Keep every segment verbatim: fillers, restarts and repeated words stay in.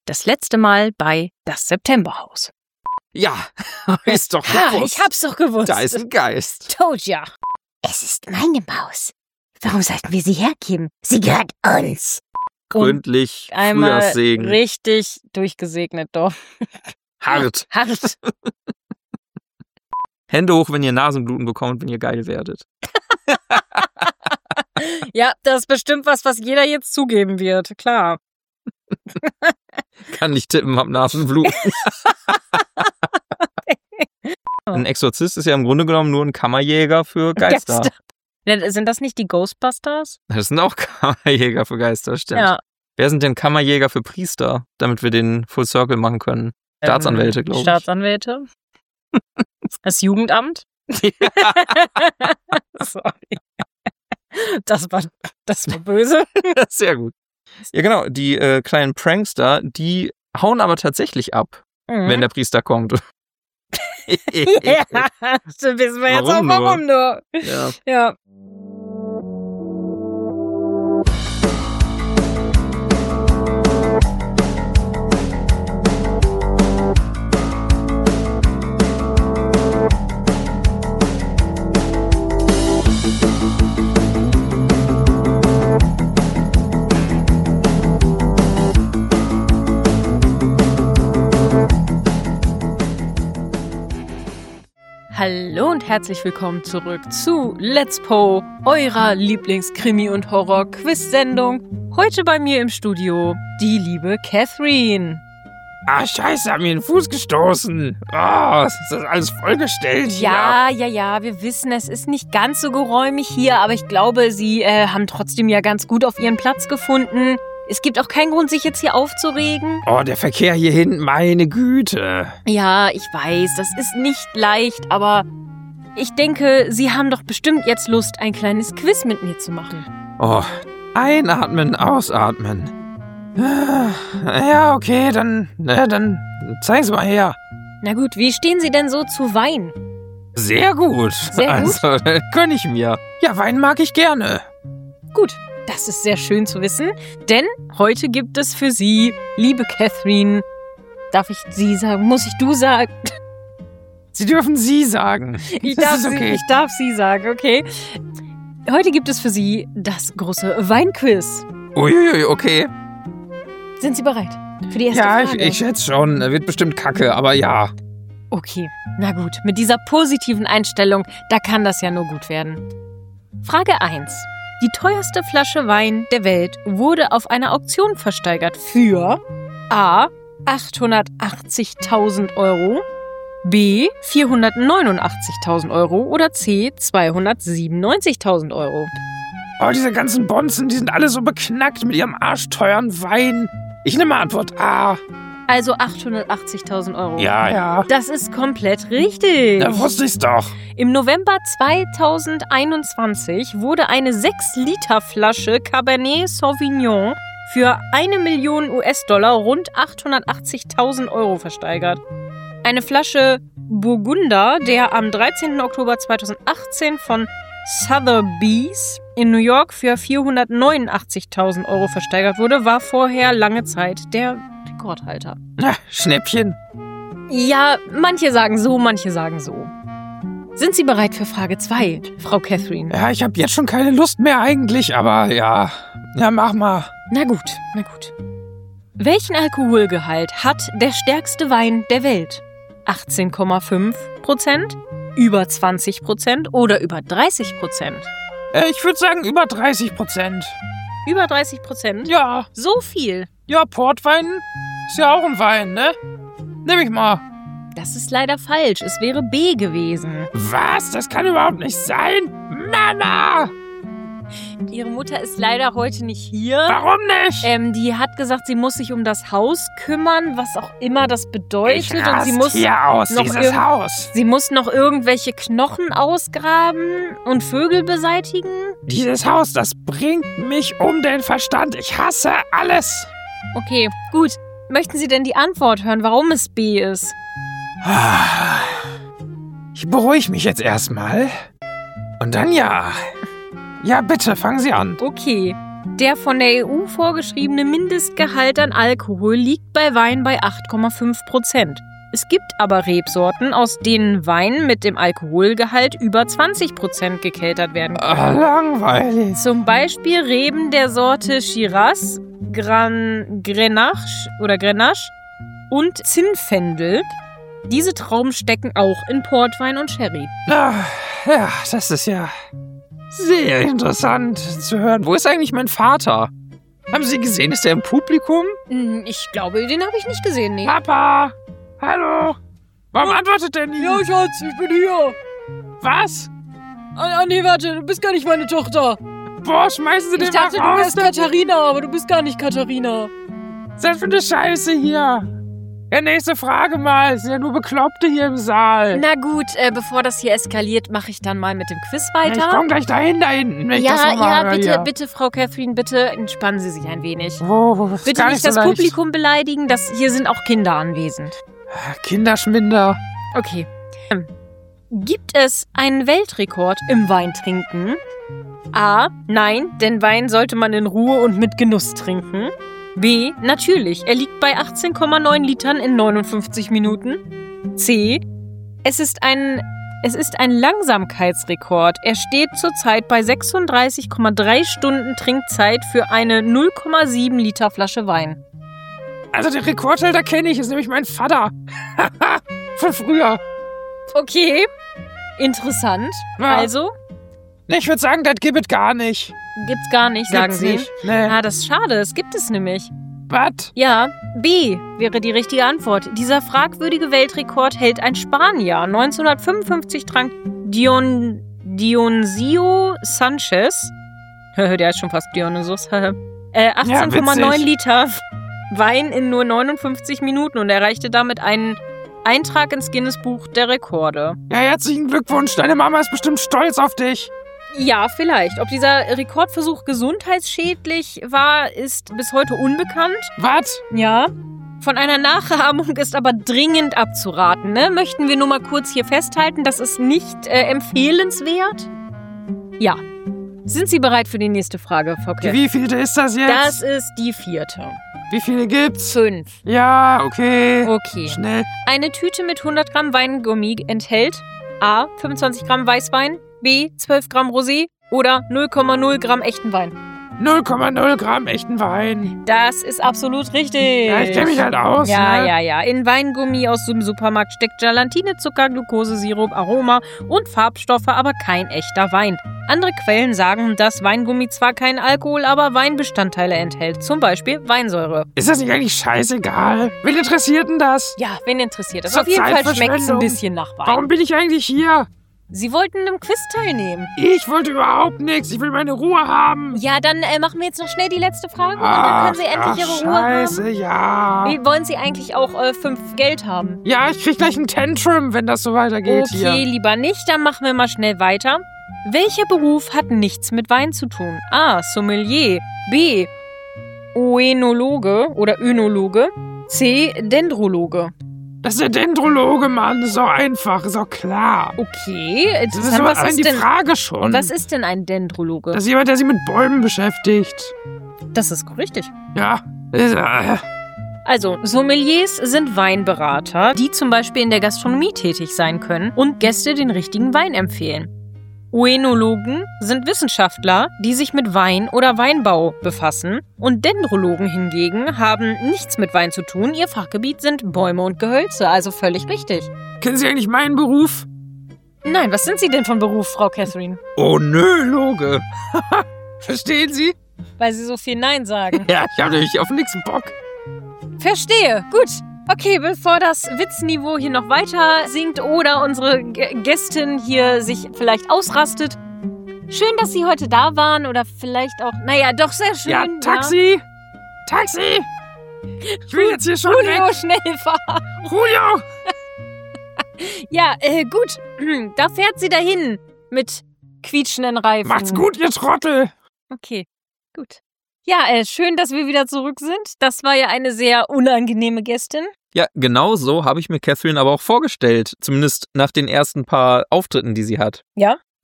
Das letzte Mal bei Das Septemberhaus. Ja, ist doch Ha, gewusst. ich hab's doch gewusst. Da ist ein Geist. Told ya. Es ist meine Maus. Warum sollten wir sie hergeben? Sie gehört uns. Gründlich, Einmal Frühjahrssegen, richtig durchgesegnet, doch. hart. Hart. Hände hoch, wenn ihr Nasenbluten bekommt, wenn ihr geil werdet. Ja, das ist bestimmt was, was jeder jetzt zugeben wird, klar. Kann nicht tippen, hab Nasenbluten. Ein Exorzist ist ja im Grunde genommen nur ein Kammerjäger für Geister. Ja, sind das nicht die Ghostbusters? Das sind auch Kammerjäger für Geister, stimmt. Ja. Wer sind denn Kammerjäger für Priester, damit wir den Full Circle machen können? Staatsanwälte, glaube ich. Staatsanwälte. Das Jugendamt. Sorry. Das war, das war böse. Sehr gut. Ja, genau. Die äh, kleinen Prankster, die hauen aber tatsächlich ab, Mhm. wenn der Priester kommt. Ja, so wissen wir jetzt Warum auch, warum nur. Ja. Ja. Hallo und herzlich willkommen zurück zu Let's Po, eurer Lieblingskrimi- und Horror-Quiz-Sendung. Heute bei mir im Studio die liebe Catherine. Ah, scheiße, hab mir den Fuß gestoßen. Oh, ist das alles vollgestellt hier? Ja, ja, ja, wir wissen, es ist nicht ganz so geräumig hier, aber ich glaube, Sie äh, haben trotzdem ja ganz gut auf Ihren Platz gefunden. Es gibt auch keinen Grund, sich jetzt hier aufzuregen. Oh, der Verkehr hier hinten, meine Güte. Ja, ich weiß, das ist nicht leicht, aber ich denke, Sie haben doch bestimmt jetzt Lust, ein kleines Quiz mit mir zu machen. Oh, einatmen, ausatmen. Ja, okay, dann, na, dann zeigen Sie mal her. Na gut, wie stehen Sie denn so zu Wein? Sehr gut. Sehr gut? Also, gönn ich mir. Ja, Wein mag ich gerne. Gut, das ist sehr schön zu wissen, denn heute gibt es für Sie, liebe Catherine, darf ich Sie sagen, muss ich du sagen? Sie dürfen Sie sagen. Ich Das darf, ist okay. Sie, ich darf Sie sagen, okay. Heute gibt es für Sie das große Weinquiz. Uiuiui, okay. Sind Sie bereit für die erste Ja, ich, Frage? ich schätze schon. Wird bestimmt kacke, aber ja. Okay, na gut, mit dieser positiven Einstellung, da kann das ja nur gut werden. Frage eins. Die teuerste Flasche Wein der Welt wurde auf einer Auktion versteigert für A. achthundertachtzigtausend Euro, B. vierhundertneunundachtzigtausend Euro oder C. zweihundertsiebenundneunzigtausend Euro. Oh, diese ganzen Bonzen, die sind alle so beknackt mit ihrem arschteuren Wein. Ich nehme Antwort A. Also achthundertachtzigtausend Euro. Ja, ja. Das ist komplett richtig. Da wusste ich's doch. Im November zweitausendeinundzwanzig wurde eine sechs Liter Flasche Cabernet Sauvignon für eine Million US-Dollar, rund achthundertachtzigtausend Euro versteigert. Eine Flasche Burgunder, der am dreizehnten Oktober zweitausendachtzehn von Sotheby's in New York für vierhundertneunundachtzigtausend Euro versteigert wurde, war vorher lange Zeit der Rekordhalter. Na, Schnäppchen. Ja, manche sagen so, manche sagen so. Sind Sie bereit für Frage zwei, Frau Catherine? Ja, ich habe jetzt schon keine Lust mehr eigentlich, aber ja. Ja, mach mal. Na gut, na gut. Welchen Alkoholgehalt hat der stärkste Wein der Welt? achtzehn Komma fünf Prozent, über zwanzig Prozent oder über dreißig Prozent? Äh, ich würde sagen über dreißig Prozent. Über dreißig Prozent? Ja, So viel? ja, Portwein ist ja auch ein Wein, ne? Nimm ich mal. Das ist leider falsch. Es wäre B gewesen. Was? Das kann überhaupt nicht sein. Männer! Ihre Mutter ist leider heute nicht hier. Warum nicht? Ähm, die hat gesagt, sie muss sich um das Haus kümmern, was auch immer das bedeutet. ich Und sie muss, hier aus, noch dieses irgend- Haus. sie muss noch irgendwelche Knochen ausgraben und Vögel beseitigen. Dieses Haus, das bringt mich um den Verstand. Ich hasse alles. Okay, gut. Möchten Sie denn die Antwort hören, warum es B ist? Ich beruhige mich jetzt erstmal. Und dann ja. Ja, bitte, fangen Sie an. Okay. Der von der E U vorgeschriebene Mindestgehalt an Alkohol liegt bei Wein bei acht Komma fünf Prozent. Es gibt aber Rebsorten, aus denen Wein mit dem Alkoholgehalt über zwanzig Prozent gekeltert werden kann. Ah, langweilig. Zum Beispiel Reben der Sorte Shiraz, Gran, Grenache oder Grenache und Zinfandel. Diese Trauben stecken auch in Portwein und Sherry. Ah, ja, das ist ja sehr interessant zu hören. Wo ist eigentlich mein Vater? Haben Sie gesehen, ist er im Publikum? Hm, Ich glaube, den habe ich nicht gesehen, nee. Papa! Hallo! Warum antwortet der nie? Ja, Schatz, ich bin hier. Was? Ah, ah, nee, warte, du bist gar nicht meine Tochter. Boah, schmeißen Sie Ich den dachte, du mal raus. wärst Katharina, aber du bist gar nicht Katharina. Was ist das für eine Scheiße hier? Ja, nächste Frage mal. Es sind ja nur Bekloppte hier im Saal. Na gut, äh, bevor das hier eskaliert, mache ich dann mal mit dem Quiz Ja, weiter. ich komm gleich dahin, da hinten, wenn ich das Ja, nochmal ja, höre bitte, hier. bitte, Frau Catherine, bitte entspannen Sie sich ein wenig. Oh, das ist Bitte gar nicht nicht das so leicht. Publikum beleidigen, das, hier sind auch Kinder anwesend. Kinderschminder. Okay. Ähm, Gibt es einen Weltrekord im Weintrinken? A. Nein, denn Wein sollte man in Ruhe und mit Genuss trinken. B. Natürlich, er liegt bei achtzehn Komma neun Litern in neunundfünfzig Minuten. C. Es ist ein, es ist ein Langsamkeitsrekord. Er steht zurzeit bei sechsunddreißig Komma drei Stunden Trinkzeit für eine null Komma sieben Liter Flasche Wein. Also den Rekordhalter kenne ich, ist nämlich mein Vater. Von früher. Okay, interessant. Ja. Also, Ne, ich würde sagen, das gibt es gar nicht. gibt's gar nicht, sagen Gibt's Sie. nicht. Nee. Ah, das ist schade, es gibt es nämlich. Was? Ja, B wäre die richtige Antwort. Dieser fragwürdige Weltrekord hält ein Spanier. neunzehnhundertfünfundfünfzig trank Dion, Dionisio Sanchez, der ist schon fast Dionysus, äh, achtzehn Komma neun witzig. Liter Wein in nur neunundfünfzig Minuten und erreichte damit einen Eintrag ins Guinness-Buch der Rekorde. Ja, herzlichen Glückwunsch. Deine Mama ist bestimmt stolz auf dich. Ja, vielleicht. Ob dieser Rekordversuch gesundheitsschädlich war, ist bis heute unbekannt. Was? Ja. Von einer Nachahmung ist aber dringend abzuraten. Ne? Möchten wir nur mal kurz hier festhalten, das ist nicht äh, empfehlenswert? Ja. Sind Sie bereit für die nächste Frage, Frau Kleff? Wie vielte ist das jetzt? Das ist die vierte. Wie viele gibt's? Fünf. Ja, okay. Okay. Schnell. Eine Tüte mit hundert Gramm Weingummi enthält A. fünfundzwanzig Gramm Weißwein, B. zwölf Gramm Rosé oder null Komma null Gramm echten Wein. null Komma null Gramm echten Wein. Das ist absolut richtig. Ja, ich kenne mich halt aus. Ja, ne? ja, ja. In Weingummi aus dem Supermarkt steckt Gelatine, Zucker, Glucose, Sirup, Aroma und Farbstoffe, aber kein echter Wein. Andere Quellen sagen, dass Weingummi zwar keinen Alkohol, aber Weinbestandteile enthält. Zum Beispiel Weinsäure. Ist das nicht eigentlich scheißegal? Wen interessiert denn das? Ja, wen interessiert das? Zur Auf jeden Fall schmeckt es ein Zeitverschwendung. bisschen nach Wein. Warum bin ich eigentlich hier? Sie wollten im Quiz teilnehmen. Ich wollte überhaupt nichts. Ich will meine Ruhe haben. Ja, dann äh, machen wir jetzt noch schnell die letzte Frage und dann Ach, können Sie endlich ach, Ihre Ruhe Scheiße, haben. ja. Wie, wollen Sie eigentlich auch äh, fünf Geld haben? Ja, ich krieg gleich ein Tantrum, wenn das so weitergeht Okay, hier. lieber nicht, dann machen wir mal schnell weiter. Welcher Beruf hat nichts mit Wein zu tun? A. Sommelier. B. Oenologe oder Önologe. C. Dendrologe. Das ist der Dendrologe, Mann. So einfach, so klar. Okay, Das ist interessant. aber Was allein ist, die denn, Frage schon. was ist denn ein Dendrologe? Das ist jemand, der sich mit Bäumen beschäftigt. Das ist richtig. Ja. Ist, äh, Also, Sommeliers sind Weinberater, die zum Beispiel in der Gastronomie tätig sein können und Gäste den richtigen Wein empfehlen. Oenologen sind Wissenschaftler, die sich mit Wein oder Weinbau befassen. Und Dendrologen hingegen haben nichts mit Wein zu tun. Ihr Fachgebiet sind Bäume und Gehölze, also völlig richtig. kennen Sie eigentlich meinen Beruf? Nein, was sind Sie denn von Beruf, Frau Catherine? Oenologe. Verstehen Sie? Weil Sie so viel Nein sagen. Ja, ich habe nämlich auf nichts Bock. Verstehe, gut. Okay, bevor das Witzniveau hier noch weiter sinkt oder unsere G- Gästin hier sich vielleicht ausrastet. Schön, dass Sie heute da waren oder vielleicht auch, naja, doch sehr schön. Ja, Taxi! Taxi! Ich will jetzt hier schon Julio, weg. schnell fahren. Julio! Ja, äh, gut. Da fährt sie dahin mit quietschenden Reifen. Macht's gut, ihr Trottel! Okay, gut. Ja, äh, schön, dass wir wieder zurück sind. Das war ja eine sehr unangenehme Gästin. Ja, genau so habe ich mir Catherine aber auch vorgestellt. Zumindest nach den ersten paar Auftritten, die sie hat. Ja? Ja,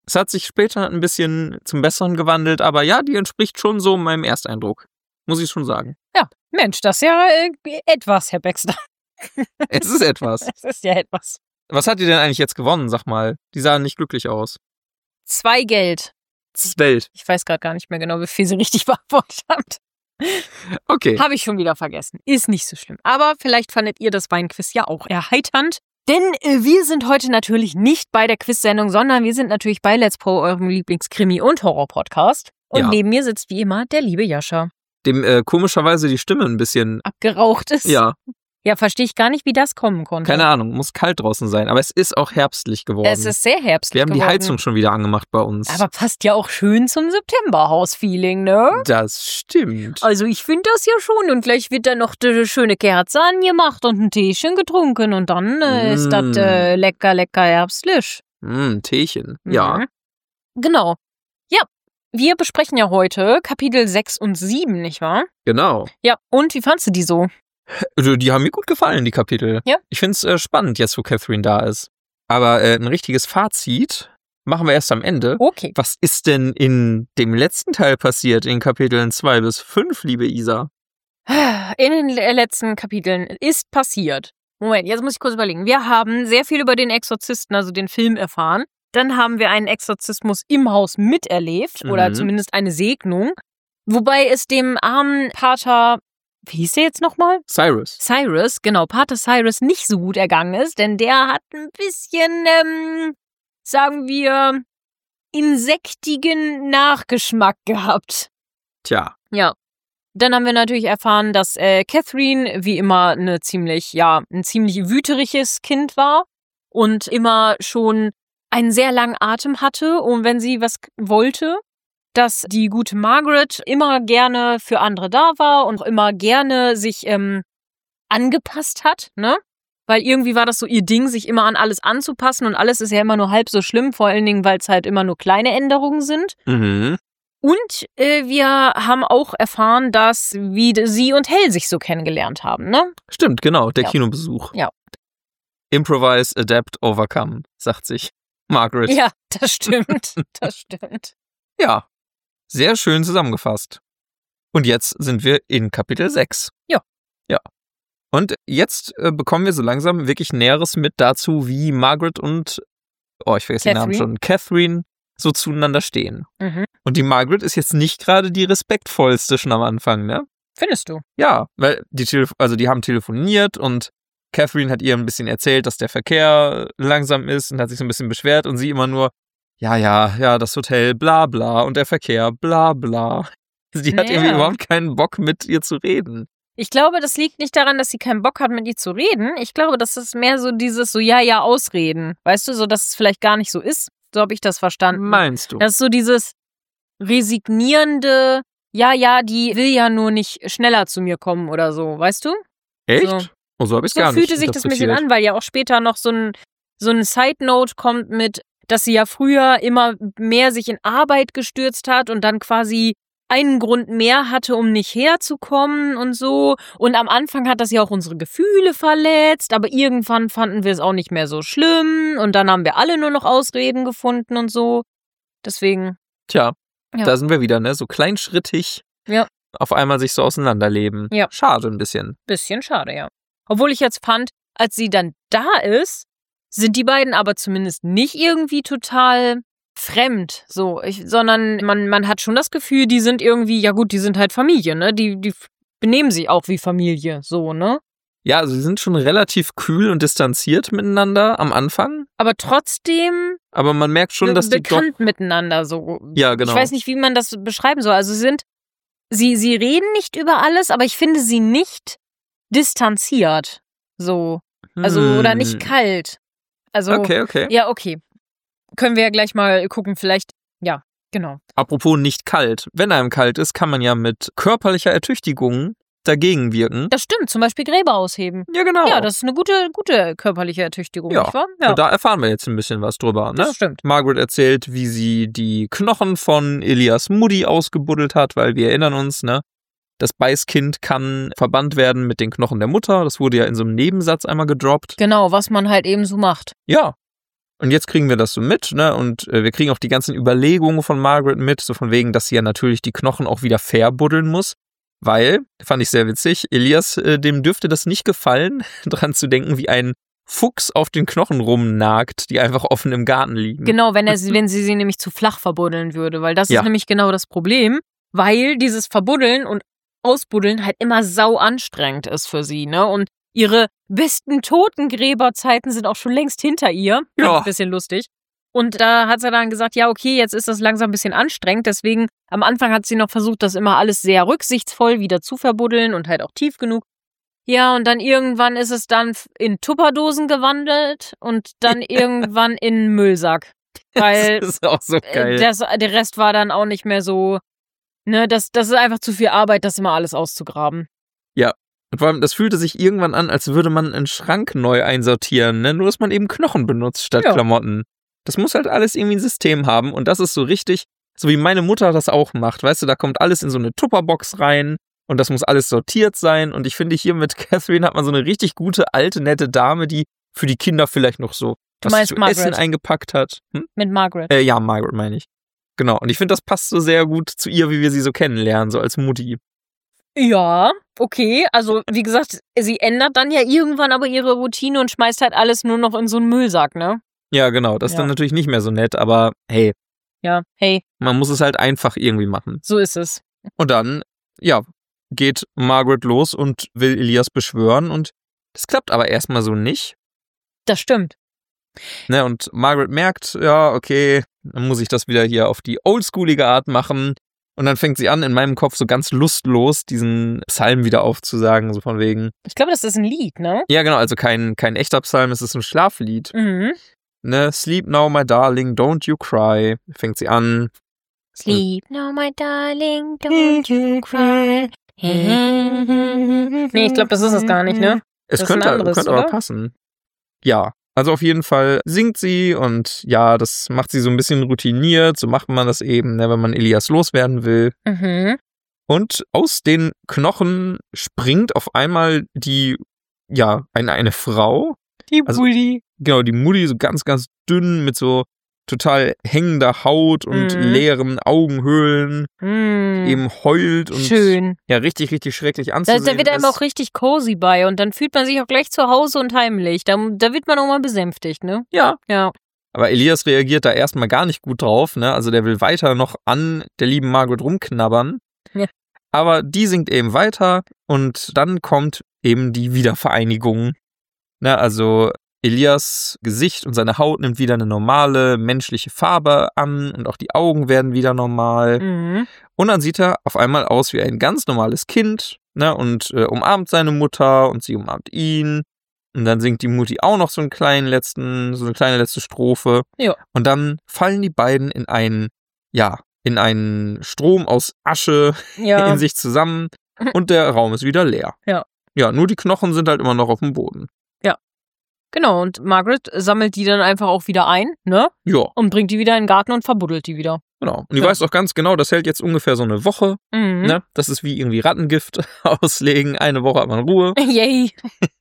Es hat sich später ein bisschen zum Besseren gewandelt, aber ja, die entspricht schon so meinem Ersteindruck. Muss ich schon sagen. Ja, Mensch, das ist ja äh, etwas, Herr Baxter. Es ist etwas. Es ist ja etwas. Was hat die denn eigentlich jetzt gewonnen, sag mal? Die sahen nicht glücklich aus. Zwei Geld. Welt. Ich weiß gerade gar nicht mehr genau, wie viel sie richtig beantwortet habt. Okay. Habe ich schon wieder vergessen. Ist nicht so schlimm. Aber vielleicht fandet ihr das Weinquiz ja auch erheiternd. Denn äh, wir sind heute natürlich nicht bei der Quiz-Sendung, sondern wir sind natürlich bei Let's Pro, eurem Lieblingskrimi- und Horror-Podcast. Und Ja. neben mir sitzt wie immer der liebe Jascha. Dem äh, komischerweise die Stimme ein bisschen, Abgeraucht ist. ja, Ja, verstehe ich gar nicht, wie das kommen konnte. keine Ahnung, muss kalt draußen sein. Aber es ist auch herbstlich geworden. Es ist sehr herbstlich Wir haben die geworden. Heizung schon wieder angemacht bei uns. Aber passt ja auch schön zum Septemberhaus-Feeling, ne? Das stimmt. Also ich finde das ja schon. Und gleich wird dann noch eine schöne Kerze angemacht und ein Teechen getrunken. Und dann äh, ist Mm. das äh, lecker, lecker herbstlich. Hm, Teechen. Ja. Mhm. Genau. Ja, wir besprechen ja heute Kapitel sechs und sieben, nicht wahr? Genau. Ja, und wie fandst du die so? Also, die haben mir gut gefallen, die Kapitel. Ja. Ich finde es äh, spannend, jetzt wo Catherine da ist. Aber äh, ein richtiges Fazit machen wir erst am Ende. Okay. Was ist denn in dem letzten Teil passiert, in Kapiteln zwei bis fünf, liebe Isa? In den le- letzten Kapiteln ist passiert. Moment, jetzt muss ich kurz überlegen. Wir haben sehr viel über den Exorzisten, also den Film, erfahren. Dann haben wir einen Exorzismus im Haus miterlebt oder Mhm. zumindest eine Segnung. Wobei es dem armen Pater, wie hieß der jetzt nochmal? Cyrus. Cyrus, genau, Pater Cyrus nicht so gut ergangen ist, denn der hat ein bisschen, ähm, sagen wir, insektigen Nachgeschmack gehabt. Tja. Ja. Dann haben wir natürlich erfahren, dass äh, Catherine wie immer eine ziemlich, ja, ein ziemlich wüteriges Kind war und immer schon einen sehr langen Atem hatte und wenn sie was wollte, dass die gute Margaret immer gerne für andere da war und auch immer gerne sich ähm, angepasst hat, ne? Weil irgendwie war das so ihr Ding, sich immer an alles anzupassen und alles ist ja immer nur halb so schlimm, vor allen Dingen, weil es halt immer nur kleine Änderungen sind. Mhm. Und äh, wir haben auch erfahren, dass wie sie und Hell sich so kennengelernt haben, ne? Stimmt, genau, der Ja. Kinobesuch. Ja. Improvise, adapt, overcome, sagt sich Margaret. Ja, das stimmt. Das stimmt. Ja. Sehr schön zusammengefasst. Und jetzt sind wir in Kapitel sechs. Ja. Ja. Und jetzt äh, bekommen wir so langsam wirklich Näheres mit dazu, wie Margaret und, oh, ich vergesse den Namen Catherine. schon, Catherine so zueinander stehen. Mhm. Und die Margaret ist jetzt nicht gerade die respektvollste schon am Anfang, ne? Findest du? Ja, weil die, Telef- also die haben telefoniert und Catherine hat ihr ein bisschen erzählt, dass der Verkehr langsam ist und hat sich so ein bisschen beschwert und sie immer nur, ja, ja, ja, das Hotel, bla bla und der Verkehr, bla bla. Sie hat Ja. irgendwie überhaupt keinen Bock, mit ihr zu reden. Ich glaube, das liegt nicht daran, dass sie keinen Bock hat, mit ihr zu reden. Ich glaube, das ist mehr so dieses so, ja, ja, ausreden. Weißt du, so, dass es vielleicht gar nicht so ist. So habe ich das verstanden. Meinst du? Das ist so dieses resignierende, ja, ja, die will ja nur nicht schneller zu mir kommen oder so, weißt du? Echt? so. Oh, so habe ich So gar nicht fühlte sich das ein bisschen interpretiert. an, weil ja auch später noch so ein, so ein Side-Note kommt mit, dass sie ja früher immer mehr sich in Arbeit gestürzt hat und dann quasi einen Grund mehr hatte, um nicht herzukommen und so. Und am Anfang hat das ja auch unsere Gefühle verletzt, aber irgendwann fanden wir es auch nicht mehr so schlimm und dann haben wir alle nur noch Ausreden gefunden und so. Deswegen, Tja, Ja. da sind wir wieder, ne? So kleinschrittig Ja. auf einmal sich so auseinanderleben. Ja. Schade ein bisschen. bisschen schade, ja. Obwohl ich jetzt fand, als sie dann da ist, sind die beiden aber zumindest nicht irgendwie total fremd, so, ich, sondern man, man hat schon das Gefühl, die sind irgendwie, ja gut, die sind halt Familie, ne? Die, die benehmen sich auch wie Familie, so, ne? Ja, also sie sind schon relativ kühl und distanziert miteinander am Anfang, Aber trotzdem aber man merkt schon, dass die doch... bekannt miteinander, so. Ja, genau. Ich weiß nicht, wie man das beschreiben soll. Also sie sind, sie, sie reden nicht über alles, aber ich finde sie nicht distanziert, so. Also, Hm. oder nicht kalt. Also, Okay, okay. ja, okay. Können wir ja gleich mal gucken, vielleicht, ja, genau. Apropos nicht kalt. Wenn einem kalt ist, kann man ja mit körperlicher Ertüchtigung dagegen wirken. Das stimmt, zum Beispiel Gräber ausheben. Ja, genau. Ja, das ist eine gute, gute körperliche Ertüchtigung, Ja. nicht wahr? Und da erfahren wir jetzt ein bisschen was drüber, ne? das stimmt. Margaret erzählt, wie sie die Knochen von Elias Moody ausgebuddelt hat, weil wir erinnern uns, ne? Das Beißkind kann verbannt werden mit den Knochen der Mutter. Das wurde ja in so einem Nebensatz einmal gedroppt. Genau, was man halt eben so macht. Ja. Und jetzt kriegen wir das so mit, ne? Und äh, wir kriegen auch die ganzen Überlegungen von Margaret mit, so von wegen, dass sie ja natürlich die Knochen auch wieder verbuddeln muss. Weil, fand ich sehr witzig, Elias, äh, dem dürfte das nicht gefallen, dran zu denken, wie ein Fuchs auf den Knochen rumnagt, die einfach offen im Garten liegen. Genau, wenn, er, sie- wenn sie sie nämlich zu flach verbuddeln würde, weil das Ja. ist nämlich genau das Problem, weil dieses Verbuddeln und Ausbuddeln halt immer sau anstrengend ist für sie, ne? Und ihre besten Totengräberzeiten sind auch schon längst hinter ihr. Fand ich Ja. ein bisschen lustig. Und da hat sie dann gesagt, ja, okay, jetzt ist das langsam ein bisschen anstrengend. Deswegen, am Anfang hat sie noch versucht, das immer alles sehr rücksichtsvoll wieder zu verbuddeln und halt auch tief genug. Ja, und dann irgendwann ist es dann in Tupperdosen gewandelt und dann irgendwann in Müllsack. Weil Das ist auch so geil. äh, das, der Rest war dann auch nicht mehr so, ne, das, das ist einfach zu viel Arbeit, das immer alles auszugraben. Und vor allem, das fühlte sich irgendwann an, als würde man einen Schrank neu einsortieren, ne? Nur, dass man eben Knochen benutzt statt Ja. Klamotten. Das muss halt alles irgendwie ein System haben und das ist so richtig, so wie meine Mutter das auch macht. Weißt du, da kommt alles in so eine Tupperbox rein und das muss alles sortiert sein. Und ich finde, hier mit Catherine hat man so eine richtig gute, alte, nette Dame, die für die Kinder vielleicht noch so Du was meinst zu Margaret. essen eingepackt hat. Hm? Mit Margaret. Äh, ja, Margaret meine ich. Genau. Und ich finde, das passt so sehr gut zu ihr, wie wir sie so kennenlernen, so als Mutti. Ja, okay. Also, wie gesagt, sie ändert dann ja irgendwann aber ihre Routine und schmeißt halt alles nur noch in so einen Müllsack, ne? Ja, genau. Das ist Ja. dann natürlich nicht mehr so nett, aber hey, Ja, hey, man muss es halt einfach irgendwie machen. so ist es. Und dann, ja, geht Margaret los und will Elias beschwören und das klappt aber erstmal so nicht. Das stimmt. Ne? Und Margaret merkt, ja, okay, dann muss ich das wieder hier auf die oldschoolige Art machen. Und dann fängt sie an, in meinem Kopf so ganz lustlos diesen Psalm wieder aufzusagen, so von wegen. Ich glaube, das ist ein Lied, ne? Ja, genau, also kein, kein echter Psalm, es ist ein Schlaflied. Mhm. Ne? Sleep now, my darling, don't you cry. Fängt sie an. Sleep now, my darling, don't you cry. Nee, ich glaube, das ist es gar nicht, ne? Es Das ist ein könnte, anderes, könnte aber oder? passen. Ja, also auf jeden Fall singt sie und ja, das macht sie so ein bisschen routiniert. So macht man das eben, ne, wenn man Elias loswerden will. Mhm. Und aus den Knochen springt auf einmal die, ja, eine, eine Frau. Die Also- Bulli. Genau, die Mutti, so ganz, ganz dünn mit so total hängender Haut und Mhm. leeren Augenhöhlen. Mhm. Eben heult und Schön. ja, richtig, richtig schrecklich Da, anzusehen da wird einem ist. auch richtig cozy bei und dann fühlt man sich auch gleich zu Hause und heimlich. Da, da wird man auch mal besänftigt, ne? Ja, Ja. aber Elias reagiert da erstmal gar nicht gut drauf, ne? Also der will weiter noch an der lieben Margaret rumknabbern. Ja. Aber die singt eben weiter und dann kommt eben die Wiedervereinigung. Ne? Also Elias Gesicht und seine Haut nimmt wieder eine normale menschliche Farbe an und auch die Augen werden wieder normal. Mhm. Und dann sieht er auf einmal aus wie ein ganz normales Kind, ne? Und äh, umarmt seine Mutter und sie umarmt ihn. Und dann singt die Mutti auch noch so einen kleinen letzten, so eine kleine letzte Strophe. Ja. Und dann fallen die beiden in einen, ja, in einen Strom aus Asche Ja. in sich zusammen und der Raum ist wieder leer. Ja. Ja, nur die Knochen sind halt immer noch auf dem Boden. Genau, und Margaret sammelt die dann einfach auch wieder ein, ne? Ja, Und bringt die wieder in den Garten und verbuddelt die wieder. genau. Und die Ja. weiß auch ganz genau, das hält jetzt ungefähr so eine Woche. Mhm. Ne? Das ist wie irgendwie Rattengift auslegen. Eine Woche hat man Ruhe. Yay.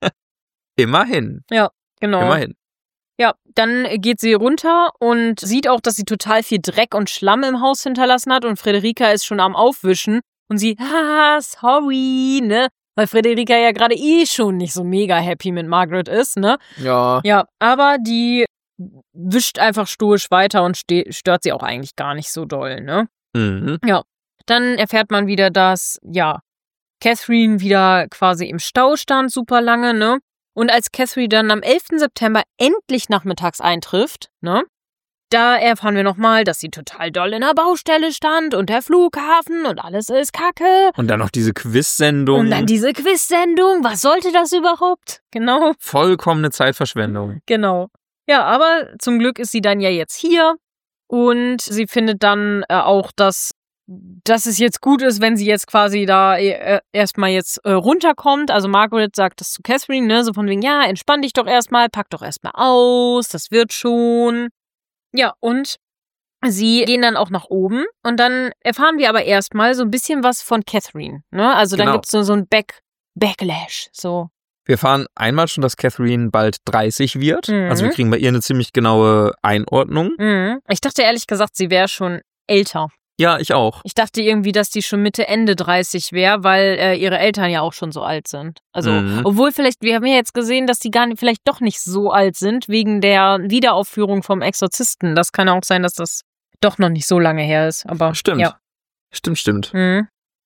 Immerhin. Genau. Immerhin. Ja, dann geht sie runter und sieht auch, dass sie total viel Dreck und Schlamm im Haus hinterlassen hat und Frederika ist schon am Aufwischen und sie, haha, sorry, ne? Weil Frederika ja gerade eh schon nicht so mega happy mit Margaret ist, ne? Ja. Ja, aber die wischt einfach stoisch weiter und ste- stört sie auch eigentlich gar nicht so doll, ne? Mhm. Dann erfährt man wieder, dass, ja, Catherine wieder quasi im Stau stand, super lange, ne? Und als Catherine dann am elften September endlich nachmittags eintrifft, ne? Da erfahren wir nochmal, dass sie total doll in der Baustelle stand und der Flughafen und alles ist kacke. Und dann noch diese Quiz-Sendung. Und dann diese Quiz-Sendung. Was sollte das überhaupt? Genau. Vollkommene Zeitverschwendung. Genau. Ja, aber zum Glück ist sie dann ja jetzt hier und sie findet dann äh, auch, dass, dass es jetzt gut ist, wenn sie jetzt quasi da äh, erstmal jetzt äh, runterkommt. Also Margaret sagt das zu Catherine, ne, so von wegen, ja, entspann dich doch erstmal, pack doch erstmal aus, das wird schon. Ja, und sie gehen dann auch nach oben und dann erfahren wir aber erstmal so ein bisschen was von Catherine, ne? Also dann Genau. gibt's so, so ein Back, Backlash, so. Wir erfahren einmal schon, dass Catherine bald dreißig wird. Mhm. Also wir kriegen bei ihr eine ziemlich genaue Einordnung. Mhm. Ich dachte ehrlich gesagt, sie wäre schon älter. Ja, ich auch. Ich dachte irgendwie, dass die schon Mitte, Ende dreißig wäre, weil äh, ihre Eltern ja auch schon so alt sind. Also, Mhm. obwohl vielleicht, wir haben ja jetzt gesehen, dass die gar nicht, vielleicht doch nicht so alt sind, wegen der Wiederaufführung vom Exorzisten. Das kann auch sein, dass das doch noch nicht so lange her ist. Aber Stimmt. ja. Stimmt, stimmt. Mhm.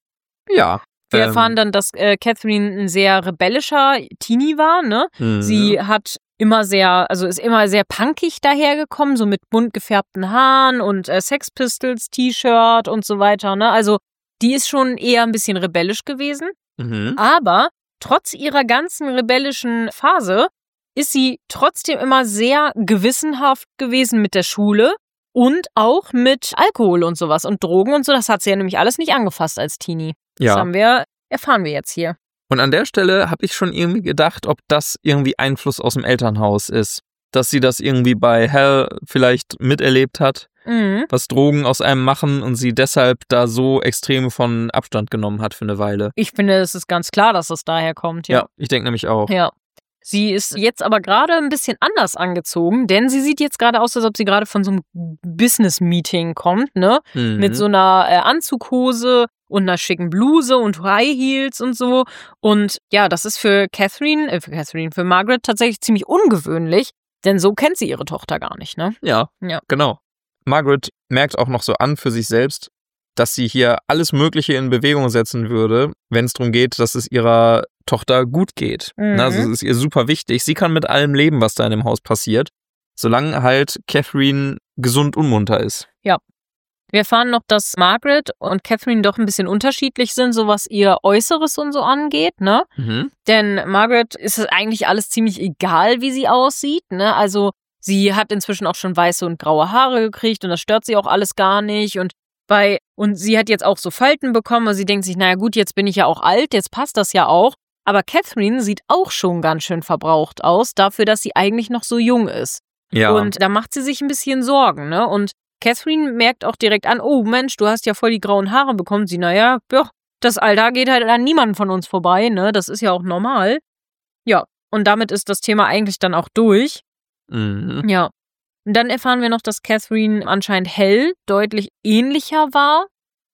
Ja. Wir ähm, erfahren dann, dass äh, Catherine ein sehr rebellischer Teenie war, ne? mhm. Sie hat immer sehr, also ist immer sehr punkig dahergekommen, so mit bunt gefärbten Haaren und äh, Sex Pistols T-Shirt und so weiter, ne? Also die ist schon eher ein bisschen rebellisch gewesen. Mhm. Aber trotz ihrer ganzen rebellischen Phase ist sie trotzdem immer sehr gewissenhaft gewesen mit der Schule und auch mit Alkohol und sowas und Drogen und so. Das hat sie ja nämlich alles nicht angefasst als Teenie. Das Ja. haben wir, erfahren wir jetzt hier. Und an der Stelle habe ich schon irgendwie gedacht, ob das irgendwie Einfluss aus dem Elternhaus ist. Dass sie das irgendwie bei Hal vielleicht miterlebt hat, Mhm. was Drogen aus einem machen und sie deshalb da so extrem von Abstand genommen hat für eine Weile. Ich finde, es ist ganz klar, dass es daher kommt. Ja, Ja. ich denke nämlich auch. ja. Sie ist jetzt aber gerade ein bisschen anders angezogen, denn sie sieht jetzt gerade aus, als ob sie gerade von so einem Business-Meeting kommt, ne? Mhm. Mit so einer äh, Anzughose und einer schicken Bluse und High Heels und so. Und ja, das ist für Catherine, äh, für Catherine, für Margaret tatsächlich ziemlich ungewöhnlich, denn so kennt sie ihre Tochter gar nicht, ne? Ja, Ja. genau. Margaret merkt auch noch so an für sich selbst, dass sie hier alles Mögliche in Bewegung setzen würde, wenn es darum geht, dass es ihrer Tochter gut geht. Mhm. Na, also es ist ihr super wichtig. Sie kann mit allem leben, was da in dem Haus passiert, solange halt Catherine gesund und munter ist. Wir erfahren noch, dass Margaret und Catherine doch ein bisschen unterschiedlich sind, so was ihr Äußeres und so angeht, ne? Mhm. Denn Margaret ist es eigentlich alles ziemlich egal, wie sie aussieht, ne? Also sie hat inzwischen auch schon weiße und graue Haare gekriegt und das stört sie auch alles gar nicht und bei und sie hat jetzt auch so Falten bekommen und sie denkt sich, naja gut, jetzt bin ich ja auch alt, jetzt passt das ja auch. Aber Catherine sieht auch schon ganz schön verbraucht aus, dafür, dass sie eigentlich noch so jung ist. Ja. Und da macht sie sich ein bisschen Sorgen, ne? Und Catherine merkt auch direkt an, oh Mensch, du hast ja voll die grauen Haare bekommen. Sie, naja, ja, das Alter geht halt an niemanden von uns vorbei, ne? Das ist ja auch normal. Ja, und damit ist das Thema eigentlich dann auch durch. Mhm. Ja. Und dann erfahren wir noch, dass Catherine anscheinend Hal deutlich ähnlicher war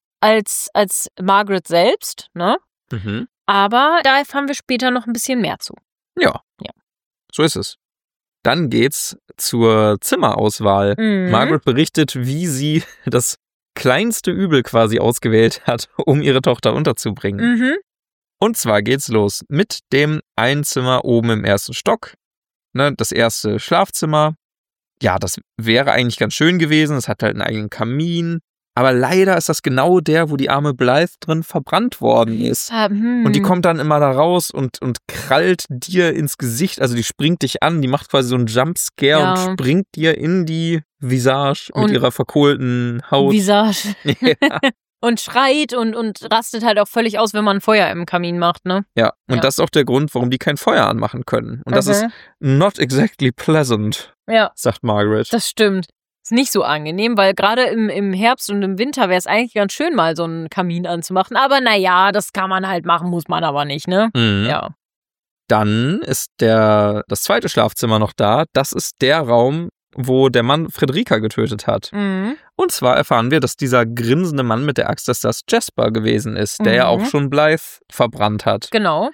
als, als Margaret selbst, ne? Mhm. Aber da erfahren wir später noch ein bisschen mehr zu. Ja. Ja. So ist es. Dann geht's zur Zimmerauswahl. Mhm. Margaret berichtet, wie sie das kleinste Übel quasi ausgewählt hat, um ihre Tochter unterzubringen. Mhm. Und zwar geht's los mit dem Einzimmer oben im ersten Stock. Ne, das erste Schlafzimmer. Ja, das wäre eigentlich ganz schön gewesen. Es hat halt einen eigenen Kamin. Aber leider ist das genau der, wo die arme Blythe drin verbrannt worden ist. Ah, hm. Und die kommt dann immer da raus und, und krallt dir ins Gesicht. Also die springt dich an, die macht quasi so einen Jumpscare Ja. und springt dir in die Visage Und- mit ihrer verkohlten Haut. Visage. Ja, Und schreit und, und rastet halt auch völlig aus, wenn man Feuer im Kamin macht, ne? ja. Und Ja. das ist auch der Grund, warum die kein Feuer anmachen können. Und das Mhm. ist not exactly pleasant, Ja, sagt Margaret. das stimmt. Ist nicht so angenehm, weil gerade im, im Herbst und im Winter wäre es eigentlich ganz schön, mal so einen Kamin anzumachen. Aber naja, das kann man halt machen, muss man aber nicht, ne? Mhm. Ja. Dann ist der, das zweite Schlafzimmer noch da. Das ist der Raum, wo der Mann Frederica getötet hat. Mhm. Und zwar erfahren wir, dass dieser grinsende Mann mit der Axt, dass das Jasper gewesen ist, der Mhm. ja auch schon Blythe verbrannt hat. Genau.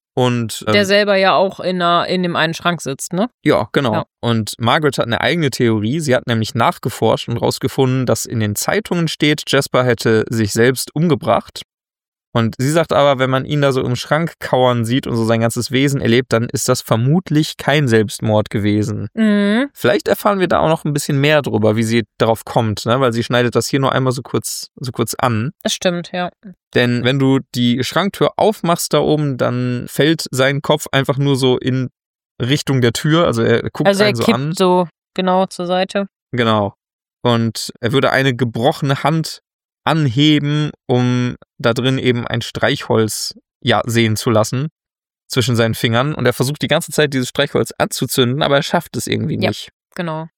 Und ähm, Der selber ja auch in, einer, in dem einen Schrank sitzt, ne? ja, genau. Ja. Und Margaret hat eine eigene Theorie. Sie hat nämlich nachgeforscht und herausgefunden, dass in den Zeitungen steht, Jasper hätte sich selbst umgebracht. Und sie sagt aber, wenn man ihn da so im Schrank kauern sieht und so sein ganzes Wesen erlebt, dann ist das vermutlich kein Selbstmord gewesen. Mhm. Vielleicht erfahren wir da auch noch ein bisschen mehr drüber, wie sie darauf kommt, ne? Weil sie schneidet das hier nur einmal so kurz, so kurz an. Das stimmt, ja. Denn wenn du die Schranktür aufmachst da oben, dann fällt sein Kopf einfach nur so in Richtung der Tür. Also er guckt Also er einen so kippt an. so genau zur Seite. Genau. Und er würde eine gebrochene Hand anheben, um da drin eben ein Streichholz ja, sehen zu lassen zwischen seinen Fingern. Und er versucht die ganze Zeit, dieses Streichholz anzuzünden, aber er schafft es irgendwie Ja. nicht. Genau.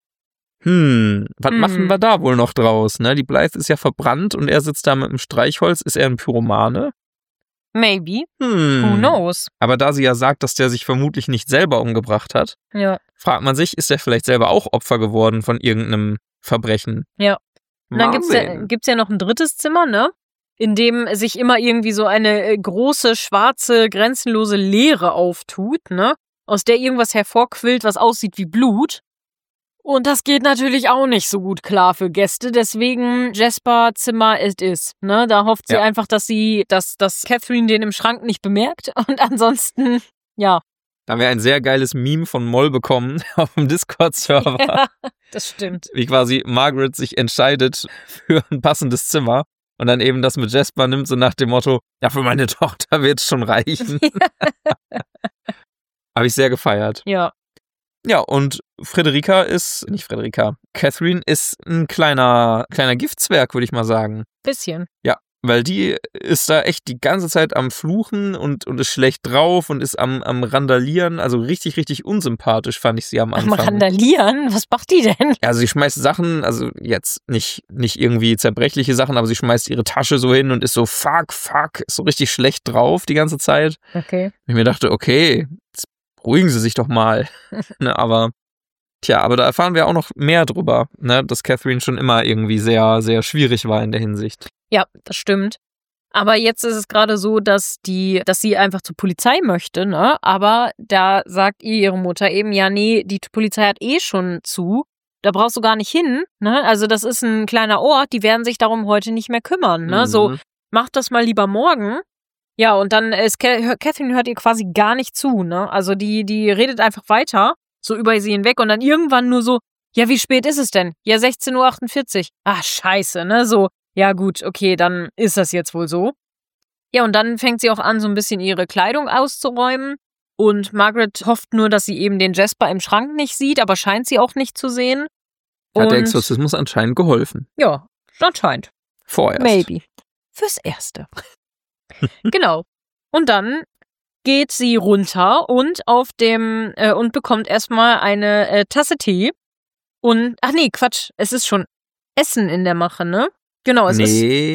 Hm, was Mhm. machen wir da wohl noch draus? Ne? Die Blythe ist ja verbrannt und er sitzt da mit einem Streichholz. Ist er ein Pyromane? Maybe. Hm. Who knows? Aber da sie ja sagt, dass der sich vermutlich nicht selber umgebracht hat, Ja. fragt man sich, ist der vielleicht selber auch Opfer geworden von irgendeinem Verbrechen? Ja. Und dann Mal gibt's ja, sehen. gibt's ja noch ein drittes Zimmer, ne? In dem sich immer irgendwie so eine äh, große, schwarze, grenzenlose Leere auftut, ne? Aus der irgendwas hervorquillt, was aussieht wie Blut. Und das geht natürlich auch nicht so gut klar für Gäste, deswegen Jasper Zimmer it is, ne? Da hofft sie Ja. einfach, dass sie, dass, dass Catherine den im Schrank nicht bemerkt und ansonsten, ja. Da haben wir ein sehr geiles Meme von Moll bekommen auf dem Discord-Server, Ja, das stimmt. wie quasi Margaret sich entscheidet für ein passendes Zimmer und dann eben das mit Jasper nimmt, so nach dem Motto, ja, für meine Tochter wird's schon reichen. Habe ich sehr gefeiert. Ja. Ja, und Frederica ist, nicht Frederica, Catherine ist ein kleiner, kleiner Giftzwerg, würde ich mal sagen. Bisschen. Ja, weil die ist da echt die ganze Zeit am Fluchen und, und ist schlecht drauf und ist am, am Randalieren. Also richtig, richtig unsympathisch fand ich sie am Am Anfang. Randalieren? Was macht die denn? Also sie schmeißt Sachen, also jetzt nicht, nicht irgendwie zerbrechliche Sachen, aber sie schmeißt ihre Tasche so hin und ist so fuck, fuck, ist so richtig schlecht drauf die ganze Zeit. Okay. Und ich mir dachte, okay, jetzt beruhigen Sie sich doch mal. ne, aber, tja, aber da erfahren wir auch noch mehr drüber, ne, dass Catherine schon immer irgendwie sehr, sehr schwierig war in der Hinsicht. Ja, das stimmt. Aber jetzt ist es gerade so, dass die, dass sie einfach zur Polizei möchte, ne? Aber da sagt ihr ihre Mutter eben, ja, nee, die Polizei hat eh schon zu. Da brauchst du gar nicht hin, ne? Also das ist ein kleiner Ort, die werden sich darum heute nicht mehr kümmern, ne? Mhm. So, mach das mal lieber morgen. Ja, und dann ist Catherine hört ihr quasi gar nicht zu, ne? Also die, die redet einfach weiter, so über sie hinweg und dann irgendwann nur so, ja, wie spät ist es denn? Ja, sechzehn Uhr achtundvierzig. Ah, scheiße, ne? So, ja gut, okay, dann ist das jetzt wohl so. Ja, und dann fängt sie auch an, so ein bisschen ihre Kleidung auszuräumen. Und Margaret hofft nur, dass sie eben den Jasper im Schrank nicht sieht, aber scheint sie auch nicht zu sehen. Hat Und der Exorzismus anscheinend geholfen. ja, anscheinend. Vorerst. Maybe. Fürs Erste. Genau. Und dann geht sie runter und auf dem äh, und bekommt erstmal eine äh, Tasse Tee. Und, ach nee, Quatsch, es ist schon Essen in der Mache, ne? Genau, es ist.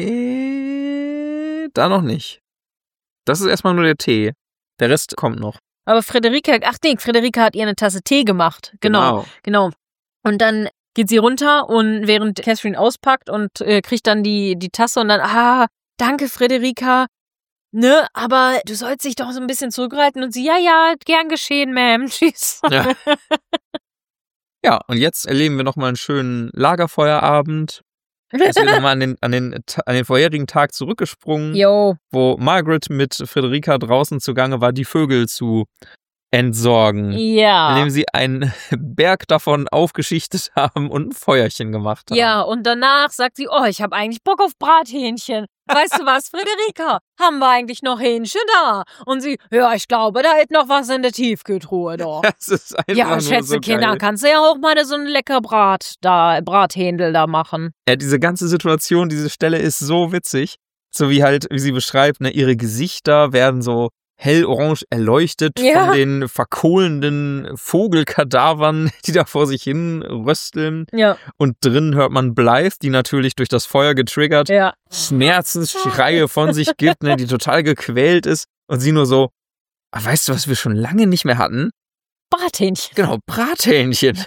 Nee, da noch nicht. Das ist erstmal nur der Tee. Der Rest kommt noch. Aber Frederika, ach nee, Frederika hat ihr eine Tasse Tee gemacht. Genau, genau. Und dann geht sie runter und während Catherine auspackt und äh, kriegt dann die, die Tasse und dann, ah, danke Frederika, ne, aber du sollst dich doch so ein bisschen zurückhalten und sie, ja, ja, gern geschehen, Ma'am, tschüss. Ja. Ja, und jetzt erleben wir nochmal einen schönen Lagerfeuerabend. Jetzt sind wir nochmal an den, an, den, an den vorherigen Tag zurückgesprungen, Jo, wo Margaret mit Frederica draußen zugange war, die Vögel zu entsorgen. ja. Indem sie einen Berg davon aufgeschichtet haben und ein Feuerchen gemacht haben. Ja, und danach sagt sie, oh, ich habe eigentlich Bock auf Brathähnchen. Weißt du was, Frederika? Haben wir eigentlich noch Hähnchen da? Und sie, ja, ich glaube, da ist noch was in der Tiefkühltruhe da. Das ist einfach Ja, nur schätze, so Kinder, geil. kannst du ja auch mal so einen lecker Brat da, Brathändel da machen. Ja, diese ganze Situation, diese Stelle ist so witzig. So wie halt, wie sie beschreibt, ne, ihre Gesichter werden so hellorange erleuchtet Ja. von den verkohlenden Vogelkadavern, die da vor sich hin rösteln. Ja, Und drin hört man Blythe, die natürlich durch das Feuer getriggert ja. Schmerzensschreie von sich gibt, ne, die total gequält ist. Und sie nur so, ah, weißt du, was wir schon lange nicht mehr hatten? Brathähnchen. Genau, Brathähnchen.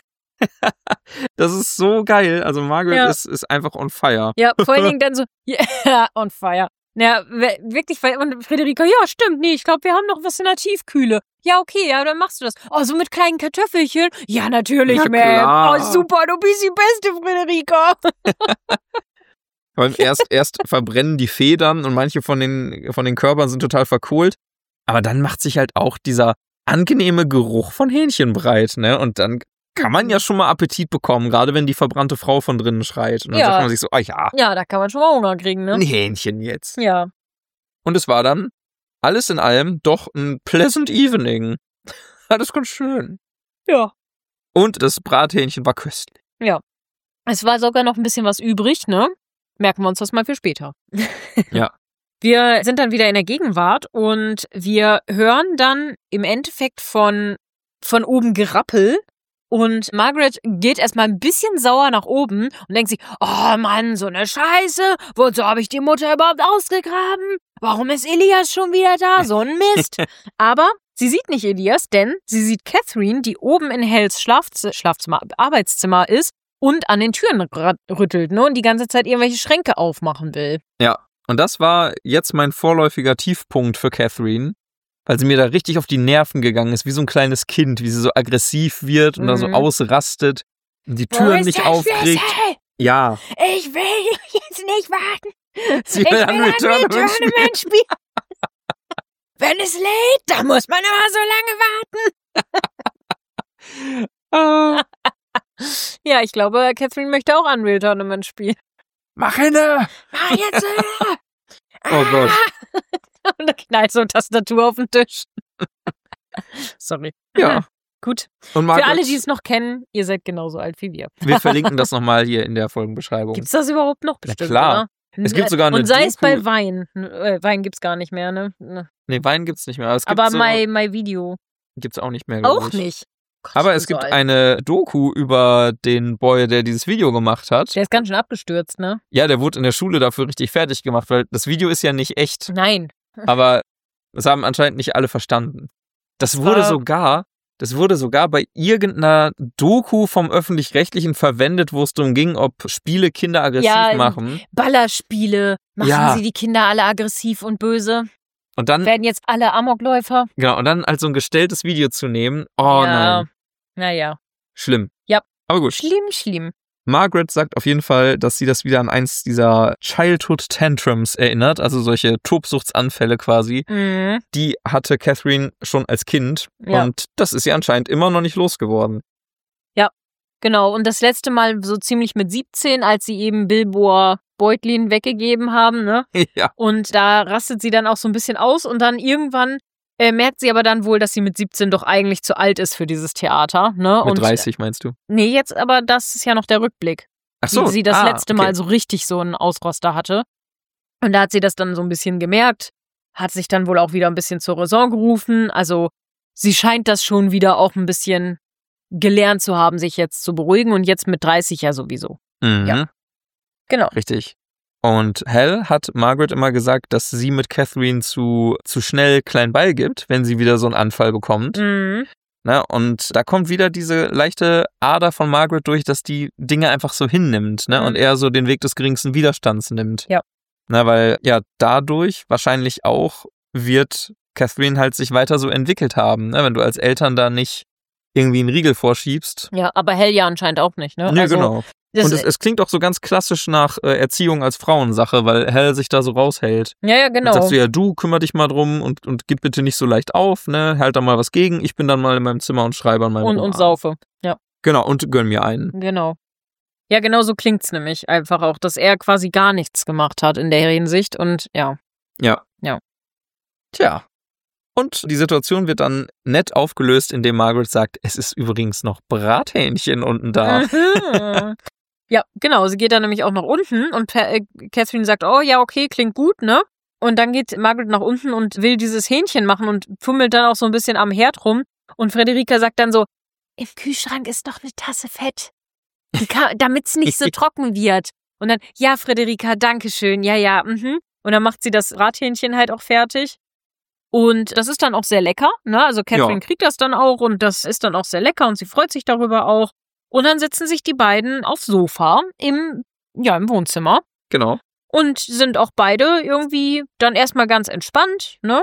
Das ist so geil. Also Margaret Ja. ist, ist einfach on fire. Ja, vor allen Dingen dann so, ja, on fire. Ja, we- wirklich, weil- und Frederika, ja, stimmt, nee, ich glaube, wir haben noch was in der Tiefkühle. Ja, okay, ja, dann machst du das. Oh, so mit kleinen Kartoffelchen? Ja, natürlich, Na Ma'am. klar. Oh, super, du bist die beste, Frederika. Vor allem erst, erst verbrennen die Federn und manche von den, von den Körpern sind total verkohlt. Aber dann macht sich halt auch dieser angenehme Geruch von Hähnchen breit, ne? Und dann kann man ja schon mal Appetit bekommen, gerade wenn die verbrannte Frau von drinnen schreit. Und dann Ja. sagt man sich so, ah ja, Ja, da kann man schon mal Hunger kriegen, ne? ein Hähnchen jetzt. Ja. Und es war dann alles in allem doch ein pleasant evening. Alles ganz schön. Ja. Und das Brathähnchen war köstlich. Es war sogar noch ein bisschen was übrig, ne? Merken wir uns das mal für später. Ja. Wir sind dann wieder in der Gegenwart und wir hören dann im Endeffekt von, von oben Gerappel Und Margaret geht erstmal ein bisschen sauer nach oben und denkt sich, oh Mann, so eine Scheiße, wozu habe ich die Mutter überhaupt ausgegraben? Warum ist Elias schon wieder da? So ein Mist. Aber sie sieht nicht Elias, denn sie sieht Catherine, die oben in Hells Schlafz- Schlafzimmer, Arbeitszimmer ist und an den Türen rüttelt, ne, und die ganze Zeit irgendwelche Schränke aufmachen will. Ja, und das war jetzt mein vorläufiger Tiefpunkt für Catherine, weil sie mir da richtig auf die Nerven gegangen ist, wie so ein kleines Kind, wie sie so aggressiv wird und Mhm. da so ausrastet und die Wo Türen ist nicht der aufkriegt. Schlüssel? Ja, Ich will jetzt nicht warten. sie Ich will will ein ein Return spielen. Tournament spielen. Wenn es lädt, dann muss man immer so lange warten. Ah, Ja, ich glaube, Catherine möchte auch Unreal Tournament spielen. mach hinne! Mach jetzt. äh. Oh Gott. Und da knallt so eine Tastatur auf den Tisch. Sorry. Ja. Gut. Und Für Margaret, alle, die es noch kennen, ihr seid genauso alt wie wir. wir verlinken das nochmal hier in der Folgenbeschreibung. Gibt's das überhaupt noch? Na Bestimmt, klar. oder? Es gibt sogar eine Und sei es Doku- bei Wein. Äh, Wein gibt's gar nicht mehr, ne? Ne. Nee, Wein gibt's nicht mehr. Aber, es gibt Aber so, My, My Video gibt's auch nicht mehr, glaub auch ich. nicht. Gott, Aber ich es bin gibt so alt. eine Doku über den Boy, der dieses Video gemacht hat. Der ist ganz schön abgestürzt, ne? Ja, der wurde in der Schule dafür richtig fertig gemacht, weil das Video ist ja nicht echt. Nein. Aber das haben anscheinend nicht alle verstanden. Das Das wurde war- sogar, das wurde sogar bei irgendeiner Doku vom Öffentlich-Rechtlichen verwendet, wo es darum ging, ob Spiele Kinder aggressiv Ja, machen. Ballerspiele. Machen Ja. sie die Kinder alle aggressiv und böse? Und dann, Werden jetzt alle Amokläufer? genau, und dann als so ein gestelltes Video zu nehmen. Oh ja. nein, Naja. schlimm. Ja. Aber gut. Schlimm, schlimm. Margaret sagt auf jeden Fall, dass sie das wieder an eins dieser Childhood Tantrums erinnert, also solche Tobsuchtsanfälle quasi. Mhm. Die hatte Catherine schon als Kind Ja. und das ist sie anscheinend immer noch nicht losgeworden. Genau, und das letzte Mal so ziemlich mit siebzehn, als sie eben Bilboa Beutlin weggegeben haben, ne? Ja. Und da rastet sie dann auch so ein bisschen aus und dann irgendwann äh, merkt sie aber dann wohl, dass sie mit siebzehn doch eigentlich zu alt ist für dieses Theater, ne? Mit und, dreißig meinst du? Nee, jetzt aber, das ist ja noch der Rückblick. Ach so. Wie sie das ah, letzte okay. Mal so richtig so einen Ausroster hatte. Und da hat sie das dann so ein bisschen gemerkt, hat sich dann wohl auch wieder ein bisschen zur Raison gerufen. Also sie scheint das schon wieder auch ein bisschen gelernt zu haben, sich jetzt zu beruhigen und jetzt mit dreißig ja sowieso. Mhm. Ja. Genau. Richtig. Und Hal hat Margaret immer gesagt, dass sie mit Catherine zu, zu schnell klein Ball gibt, wenn sie wieder so einen Anfall bekommt. Mhm. Ne? Und da kommt wieder diese leichte Ader von Margaret durch, dass die Dinge einfach so hinnimmt, ne? Mhm. Und eher so den Weg des geringsten Widerstands nimmt. Ja. Na, weil ja dadurch wahrscheinlich auch wird Catherine halt sich weiter so entwickelt haben, ne? Wenn du als Eltern da nicht irgendwie einen Riegel vorschiebst. Ja, aber Hell ja anscheinend auch nicht, ne? Nee, also, genau. Das, Und es, es klingt auch so ganz klassisch nach äh, Erziehung als Frauensache, weil Hal sich da so raushält. ja, ja, Dann genau. sagst du ja, du kümmere dich mal drum und, und gib bitte nicht so leicht auf, ne? Halt da mal was gegen. Ich bin dann mal in meinem Zimmer und schreibe an meinem und, Roman. und saufe. Ja, Genau, und gönn mir einen. genau. Ja, genau so klingt's nämlich einfach auch, dass er quasi gar nichts gemacht hat in der Hinsicht und ja. Ja. Ja. Tja. Und die Situation wird dann nett aufgelöst, indem Margaret sagt, es ist übrigens noch Brathähnchen unten da. Mhm. Ja, genau. Sie geht dann nämlich auch nach unten und äh, Catherine sagt, oh ja, okay, klingt gut, ne? Und dann geht Margaret nach unten und will dieses Hähnchen machen und fummelt dann auch so ein bisschen am Herd rum. Und Frederika sagt dann so, Im Kühlschrank ist noch eine Tasse Fett. Damit es nicht so trocken wird. und dann, ja, Frederika, danke schön, ja, ja, mhm. Und dann macht sie das Brathähnchen halt auch fertig. Und das ist dann auch sehr lecker, ne? Also Catherine Ja. kriegt das dann auch und das ist dann auch sehr lecker und sie freut sich darüber auch. Und dann setzen sich die beiden aufs Sofa im, ja, im Wohnzimmer. Genau. Und sind auch beide irgendwie dann erstmal ganz entspannt, ne?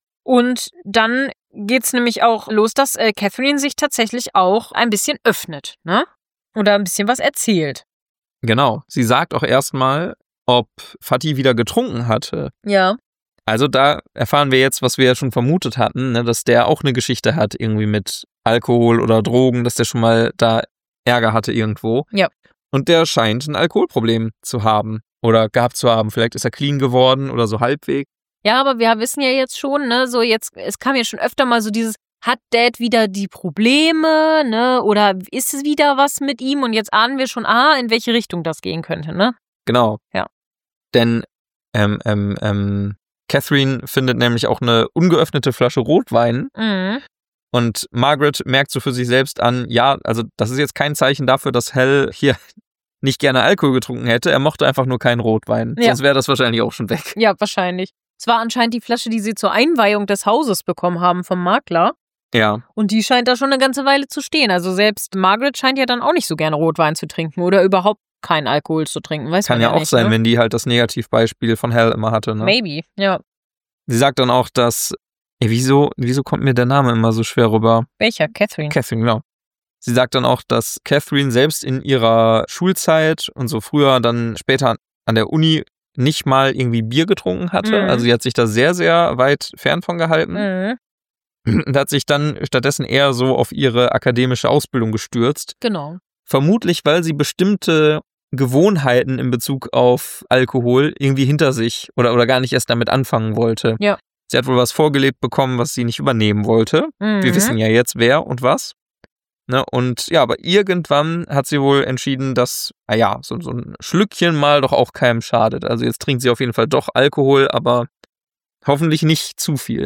Und dann geht's nämlich auch los, dass äh, Catherine sich tatsächlich auch ein bisschen öffnet, ne? Oder ein bisschen was erzählt. Genau. Sie sagt auch erstmal, ob Fatih wieder getrunken hatte. Ja. Also da erfahren wir jetzt, was wir ja schon vermutet hatten, ne, dass der auch eine Geschichte hat, irgendwie mit Alkohol oder Drogen, dass der schon mal da Ärger hatte irgendwo. Ja. Und der scheint ein Alkoholproblem zu haben oder gehabt zu haben. Vielleicht ist er clean geworden oder so halbwegs. Ja, aber wir wissen ja jetzt schon, ne, so jetzt, es kam ja schon öfter mal so dieses, hat Dad wieder die Probleme, ne, oder ist es wieder was mit ihm? Und jetzt ahnen wir schon, ah, in welche Richtung das gehen könnte, ne? Genau. Ja. Denn ähm, ähm, ähm, Catherine findet nämlich auch eine ungeöffnete Flasche Rotwein Mhm. Und Margaret merkt so für sich selbst an, ja, also das ist jetzt kein Zeichen dafür, dass Hal hier nicht gerne Alkohol getrunken hätte. Er mochte einfach nur keinen Rotwein. Ja. Sonst wäre das wahrscheinlich auch schon weg. Ja, wahrscheinlich. Es war anscheinend die Flasche, die sie zur Einweihung des Hauses bekommen haben vom Makler. Ja. Und die scheint da schon eine ganze Weile zu stehen. Also selbst Margaret scheint ja dann auch nicht so gerne Rotwein zu trinken oder überhaupt keinen Alkohol zu trinken. Weiß Kann man ja ja auch nicht, sein, ne? wenn die halt das Negativbeispiel von Hal immer hatte. Ne? Maybe, ja. Sie sagt dann auch, dass, ey, wieso, wieso kommt mir der Name immer so schwer rüber? Welcher? Catherine. Catherine, genau. Sie sagt dann auch, dass Catherine selbst in ihrer Schulzeit und so früher dann später an der Uni nicht mal irgendwie Bier getrunken hatte. Mhm. Also sie hat sich da sehr, sehr weit fern von gehalten. Mhm. Und hat sich dann stattdessen eher so auf ihre akademische Ausbildung gestürzt. Genau. Vermutlich, weil sie bestimmte Gewohnheiten in Bezug auf Alkohol irgendwie hinter sich oder, oder gar nicht erst damit anfangen wollte. Ja. Sie hat wohl was vorgelebt bekommen, was sie nicht übernehmen wollte. Mhm. Wir wissen ja jetzt, wer und was. Ne? Und ja, aber irgendwann hat sie wohl entschieden, dass, naja, so, so ein Schlückchen mal doch auch keinem schadet. Also jetzt trinkt sie auf jeden Fall doch Alkohol, aber hoffentlich nicht zu viel.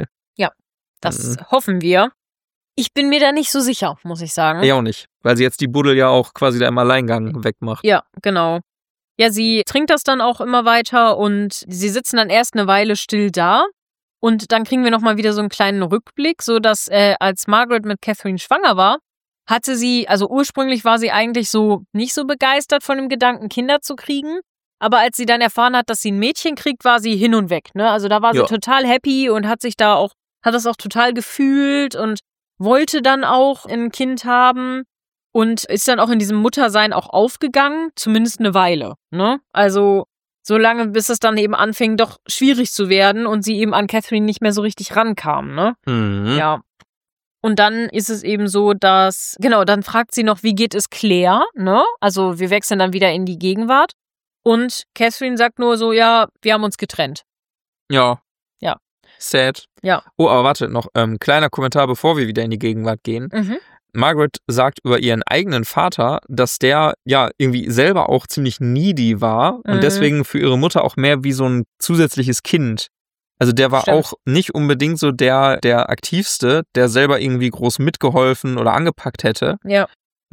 Das Mhm. hoffen wir. Ich bin mir da nicht so sicher, muss ich sagen. Ja, auch nicht, weil sie jetzt die Buddel ja auch quasi da im Alleingang wegmacht. Ja, genau. Ja, sie trinkt das dann auch immer weiter und sie sitzen dann erst eine Weile still da. Und dann kriegen wir nochmal wieder so einen kleinen Rückblick, so dass äh, als Margaret mit Catherine schwanger war, hatte sie, also ursprünglich war sie eigentlich so nicht so begeistert von dem Gedanken, Kinder zu kriegen. Aber als sie dann erfahren hat, dass sie ein Mädchen kriegt, war sie hin und weg. Ne? Also da war sie Ja. total happy und hat sich da auch, hat das auch total gefühlt und wollte dann auch ein Kind haben und ist dann auch in diesem Muttersein auch aufgegangen, zumindest eine Weile. Ne? Also so lange, bis es dann eben anfing, doch schwierig zu werden und sie eben an Catherine nicht mehr so richtig rankam. Ne? Mhm. Ja. Und dann ist es eben so, dass, genau, dann fragt sie noch, wie geht es Claire, ne? Also wir wechseln dann wieder in die Gegenwart. Und Catherine sagt nur so, ja, wir haben uns getrennt. Ja. Ja. Sad. Ja. Oh, aber warte, noch ähm, kleiner Kommentar, bevor wir wieder in die Gegenwart gehen. Mhm. Margaret sagt über ihren eigenen Vater, dass der ja irgendwie selber auch ziemlich needy war Mhm. und deswegen für ihre Mutter auch mehr wie so ein zusätzliches Kind. Also der war Stimmt. auch nicht unbedingt so der, der Aktivste, der selber irgendwie groß mitgeholfen oder angepackt hätte. Ja.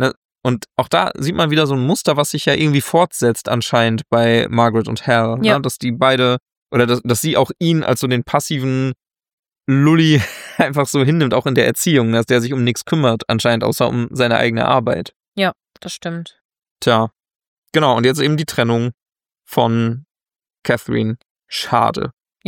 Und auch da sieht man wieder so ein Muster, was sich ja irgendwie fortsetzt anscheinend bei Margaret und Hal. Ja. Ne? Dass die beide, oder dass, dass sie auch ihn als so den passiven Lulli einfach so hinnimmt, auch in der Erziehung, dass der sich um nichts kümmert, anscheinend außer um seine eigene Arbeit. Das stimmt. Tja, genau, und jetzt eben die Trennung von Catherine. Schade.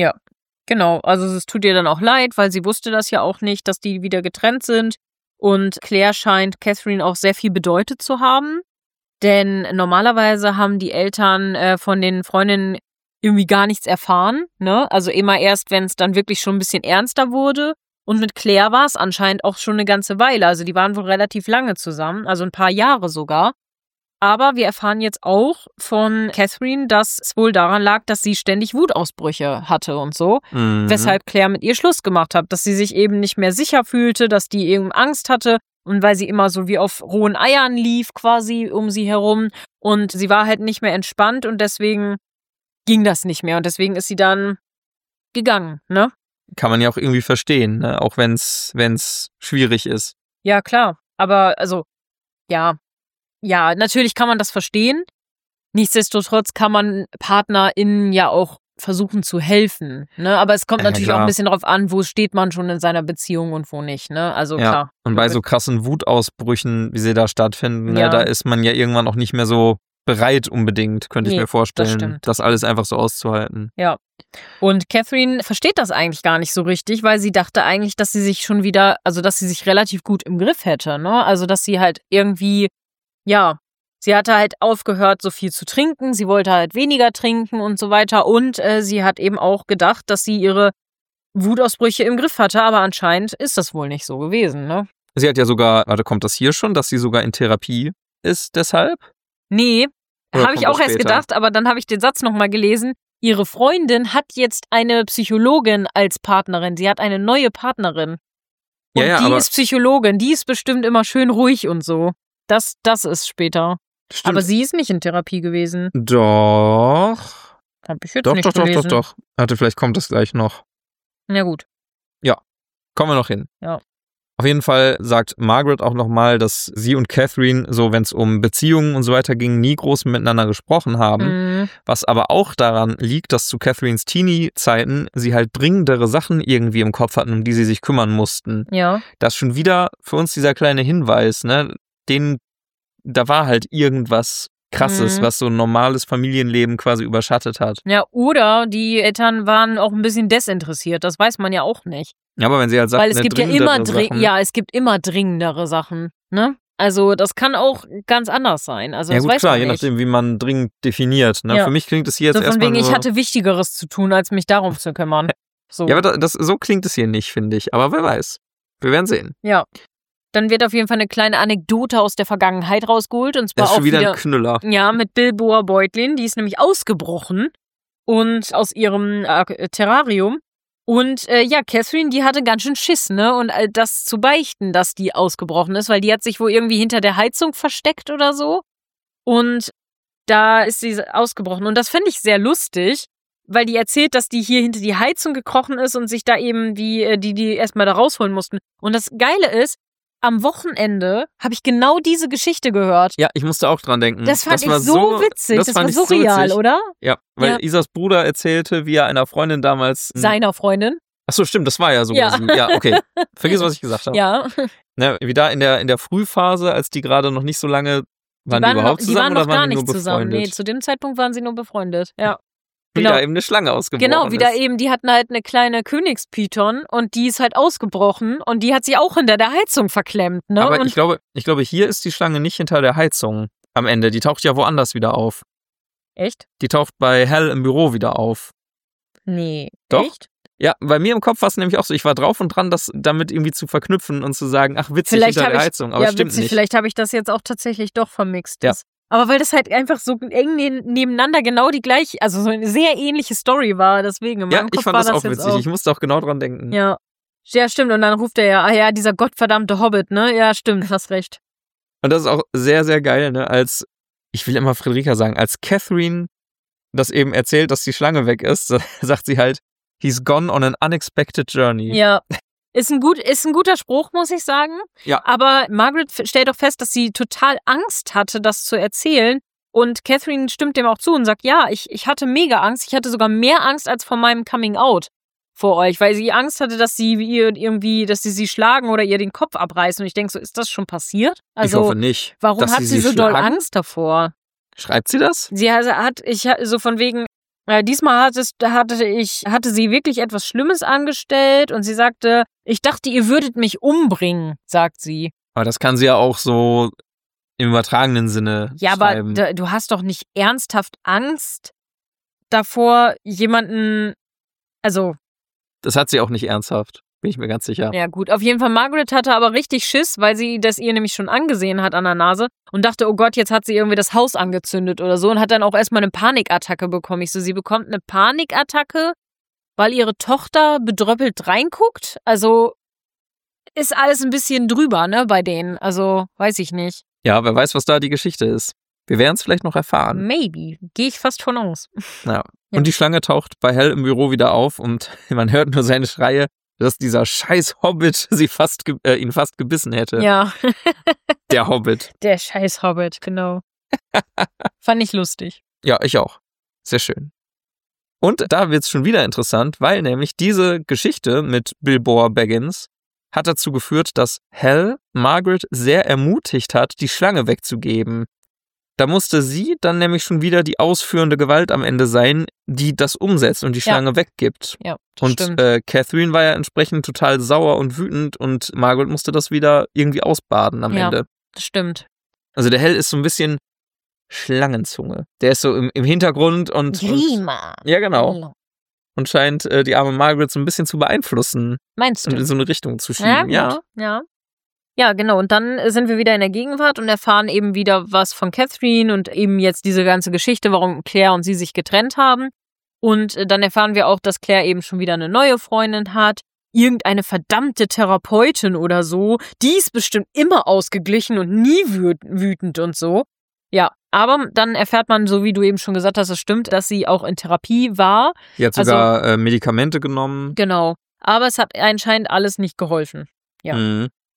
Genau, also es tut ihr dann auch leid, weil sie wusste das ja auch nicht, dass die wieder getrennt sind. Und Claire scheint Catherine auch sehr viel bedeutet zu haben. Denn normalerweise haben die Eltern äh, von den Freundinnen irgendwie gar nichts erfahren. Ne? Also immer erst, wenn es dann wirklich schon ein bisschen ernster wurde. Und mit Claire war es anscheinend auch schon eine ganze Weile. Also die waren wohl relativ lange zusammen, also ein paar Jahre sogar. Aber wir erfahren jetzt auch von Catherine, dass es wohl daran lag, dass sie ständig Wutausbrüche hatte und so. Mhm. Weshalb Claire mit ihr Schluss gemacht hat, dass sie sich eben nicht mehr sicher fühlte, dass die eben Angst hatte und weil sie immer so wie auf rohen Eiern lief quasi um sie herum und sie war halt nicht mehr entspannt und deswegen ging das nicht mehr und deswegen ist sie dann gegangen, ne? Kann man ja auch irgendwie verstehen, ne? Auch wenn es wenn's schwierig ist. Ja, klar, aber also, ja, ja, natürlich kann man das verstehen. Nichtsdestotrotz kann man PartnerInnen ja auch versuchen zu helfen, ne? Aber es kommt Ja, natürlich klar. auch ein bisschen darauf an, wo steht man schon in seiner Beziehung und wo nicht, ne? Also Ja. klar. Und bei so krassen Wutausbrüchen, wie sie da stattfinden, ne, Ja. da ist man ja irgendwann auch nicht mehr so bereit unbedingt, könnte ich Nee, mir vorstellen, das stimmt. das alles einfach so auszuhalten. Ja. Und Catherine versteht das eigentlich gar nicht so richtig, weil sie dachte eigentlich, dass sie sich schon wieder, also dass sie sich relativ gut im Griff hätte, ne? Also dass sie halt irgendwie, ja, sie hatte halt aufgehört, so viel zu trinken, sie wollte halt weniger trinken und so weiter und äh, sie hat eben auch gedacht, dass sie ihre Wutausbrüche im Griff hatte, aber anscheinend ist das wohl nicht so gewesen, ne? Sie hat ja sogar, warte, kommt das hier schon, dass sie sogar in Therapie ist deshalb? Nee, Oder habe ich kommt auch das erst später? gedacht, aber dann habe ich den Satz nochmal gelesen. Ihre Freundin hat jetzt eine Psychologin als Partnerin. Sie hat eine neue Partnerin. Und Ja, ja, die aber- ist Psychologin. Die ist bestimmt immer schön ruhig und so. Das, das ist später. Stimmt. Aber sie ist nicht in Therapie gewesen. Doch. Hab ich jetzt Doch, nicht doch, doch, gelesen. doch, doch. Warte, vielleicht kommt das gleich noch. Na gut. Kommen wir noch hin. Ja. Auf jeden Fall sagt Margaret auch nochmal, dass sie und Catherine, so wenn es um Beziehungen und so weiter ging, nie groß miteinander gesprochen haben. Mhm. Was aber auch daran liegt, dass zu Catherines Teenie-Zeiten sie halt dringendere Sachen irgendwie im Kopf hatten, um die sie sich kümmern mussten. Ja. Das ist schon wieder für uns dieser kleine Hinweis, ne? Den, da war halt irgendwas Krasses, Mhm. was so ein normales Familienleben quasi überschattet hat. Ja, oder die Eltern waren auch ein bisschen desinteressiert. Das weiß man ja auch nicht. Ja, aber wenn sie halt sagt, Weil es ne, gibt ja immer dringendere dri- Sachen, ja, es gibt immer dringendere Sachen, ne? Also das kann auch ganz anders sein. Also ja das gut, weiß klar, man je nicht. nachdem, wie man dringend definiert. Ne? Ja. Für mich klingt es hier jetzt So von erstmal wegen, nur... ich hatte Wichtigeres zu tun, als mich darum zu kümmern. So. Ja, aber das, so klingt es hier nicht, finde ich. Aber wer weiß. Wir werden sehen. Ja. Dann wird auf jeden Fall eine kleine Anekdote aus der Vergangenheit rausgeholt. Und zwar Das ist auch schon wieder, wieder ein Knüller. ja, mit Bilboa Beutlin. Die ist nämlich ausgebrochen und aus ihrem äh, Terrarium. Und äh, ja, Catherine, die hatte ganz schön Schiss, ne? Und äh, das zu beichten, dass die ausgebrochen ist, weil die hat sich wohl irgendwie hinter der Heizung versteckt oder so. Und da ist sie ausgebrochen. Und das fände ich sehr lustig, weil die erzählt, dass die hier hinter die Heizung gekrochen ist und sich da eben wie äh, die die erstmal da rausholen mussten. Und das Geile ist, am Wochenende habe ich genau diese Geschichte gehört. Ja, ich musste auch dran denken. Das fand ich war so witzig. Das, fand war ich so surreal, witzig. oder? Ja, weil Ja. Isas Bruder erzählte, wie er einer Freundin damals... Seiner Freundin. Achso, stimmt, das war ja sogar Ja. sie. Ja, okay. Vergiss, was ich gesagt habe. Ja. Ne, wie da in der, in der Frühphase, als die gerade noch nicht so lange... Waren die, waren überhaupt noch, zusammen die waren oder noch waren gar die nur nicht zusammen. befreundet? Nee, zu dem Zeitpunkt waren sie nur befreundet. Ja. Wie Genau. da eben eine Schlange ausgebrochen Genau, wieder ist. eben, die hatten halt eine kleine Königspython und die ist halt ausgebrochen und die hat sie auch hinter der Heizung verklemmt, ne? Aber und ich glaube, ich glaube, hier ist die Schlange nicht hinter der Heizung am Ende. Die taucht ja woanders wieder auf. echt? Die taucht bei Hal im Büro wieder auf. Nee. Doch. Echt? Ja, bei mir im Kopf war es nämlich auch so, ich war drauf und dran, das damit irgendwie zu verknüpfen und zu sagen, ach witzig, Vielleicht hinter habe der ich, Heizung, aber ja, stimmt witzig, nicht. vielleicht habe ich das jetzt auch tatsächlich doch vermixt. Ja. Das- Aber weil das halt einfach so eng ne- nebeneinander genau die gleiche, also so eine sehr ähnliche Story war, deswegen in Ja, meinem ich Kopf fand war das auch jetzt witzig. Ich musste auch genau dran denken. Ja. Ja, stimmt. Und dann ruft er ja, ah ja, dieser gottverdammte Hobbit, ne? Ja, stimmt, hast recht. Und das ist auch sehr, sehr geil, ne? Als, ich will immer Friederika sagen, als Catherine das eben erzählt, dass die Schlange weg ist, sagt sie halt, he's gone on an unexpected journey. Ja. Ist ein, gut, ist ein guter Spruch, muss ich sagen. Ja. Aber Margaret f- stellt auch fest, dass sie total Angst hatte, das zu erzählen. Und Catherine stimmt dem auch zu und sagt, ja, ich, ich hatte mega Angst. Ich hatte sogar mehr Angst als vor meinem Coming Out vor euch, weil sie Angst hatte, dass sie ihr irgendwie, dass sie sie schlagen oder ihr den Kopf abreißen. Und ich denke so, ist das schon passiert? Also, ich hoffe nicht. warum dass hat sie sie so sie doll schlagen? Angst davor? Schreibt sie das? Sie hat, hat ich ha- so von wegen, äh, diesmal hat es, hatte ich, hatte sie wirklich etwas Schlimmes angestellt und sie sagte, ich dachte, ihr würdet mich umbringen, sagt sie. Aber das kann sie ja auch so im übertragenen Sinne Ja, schreiben. aber da, du hast doch nicht ernsthaft Angst davor, jemanden, also, Das hat sie auch nicht ernsthaft, bin ich mir ganz sicher. ja gut, auf jeden Fall, Margaret hatte aber richtig Schiss, weil sie das ihr nämlich schon angesehen hat an der Nase und dachte, oh Gott, jetzt hat sie irgendwie das Haus angezündet oder so und hat dann auch erstmal eine Panikattacke bekommen. Ich so, sie bekommt eine Panikattacke, weil ihre Tochter bedröppelt reinguckt? Also, ist alles ein bisschen drüber, ne, bei denen. Also, weiß ich nicht. Ja, wer weiß, was da die Geschichte ist. Wir werden es vielleicht noch erfahren. Maybe. Gehe ich fast von aus. Ja. Ja. Und die Schlange taucht bei Hal im Büro wieder auf und man hört nur seine Schreie, dass dieser scheiß Hobbit sie fast ge- äh, ihn fast gebissen hätte. Ja, Der Hobbit. der scheiß Hobbit, genau. Fand ich lustig. Ja, ich auch. Sehr schön. Und da wird's schon wieder interessant, weil nämlich diese Geschichte mit Bilboa Baggins hat dazu geführt, dass Hal Margaret sehr ermutigt hat, die Schlange wegzugeben. Da musste sie dann nämlich schon wieder die ausführende Gewalt am Ende sein, die das umsetzt und die Ja. Schlange weggibt. Ja, das Und stimmt. äh, Catherine war ja entsprechend total sauer und wütend und Margaret musste das wieder irgendwie ausbaden am Ja. Ende. Das stimmt. Also der Hal ist so ein bisschen Schlangenzunge. Der ist so im, im Hintergrund und, und Grima. ja genau und scheint äh, die arme Margaret so ein bisschen zu beeinflussen Meinst und du? in so eine Richtung zu Ja, schieben. Ja, gut. Ja. Ja, genau. Und dann sind wir wieder in der Gegenwart und erfahren eben wieder was von Catherine und eben jetzt diese ganze Geschichte, warum Claire und sie sich getrennt haben. Und äh, dann erfahren wir auch, dass Claire eben schon wieder eine neue Freundin hat. Irgendeine verdammte Therapeutin oder so. Die ist bestimmt immer ausgeglichen und nie wüt- wütend und so. Ja, aber dann erfährt man, so wie du eben schon gesagt hast, es stimmt, dass sie auch in Therapie war. die hat Also- sogar äh, Medikamente genommen. Genau. Aber es hat anscheinend alles nicht geholfen. Ja. Mhm.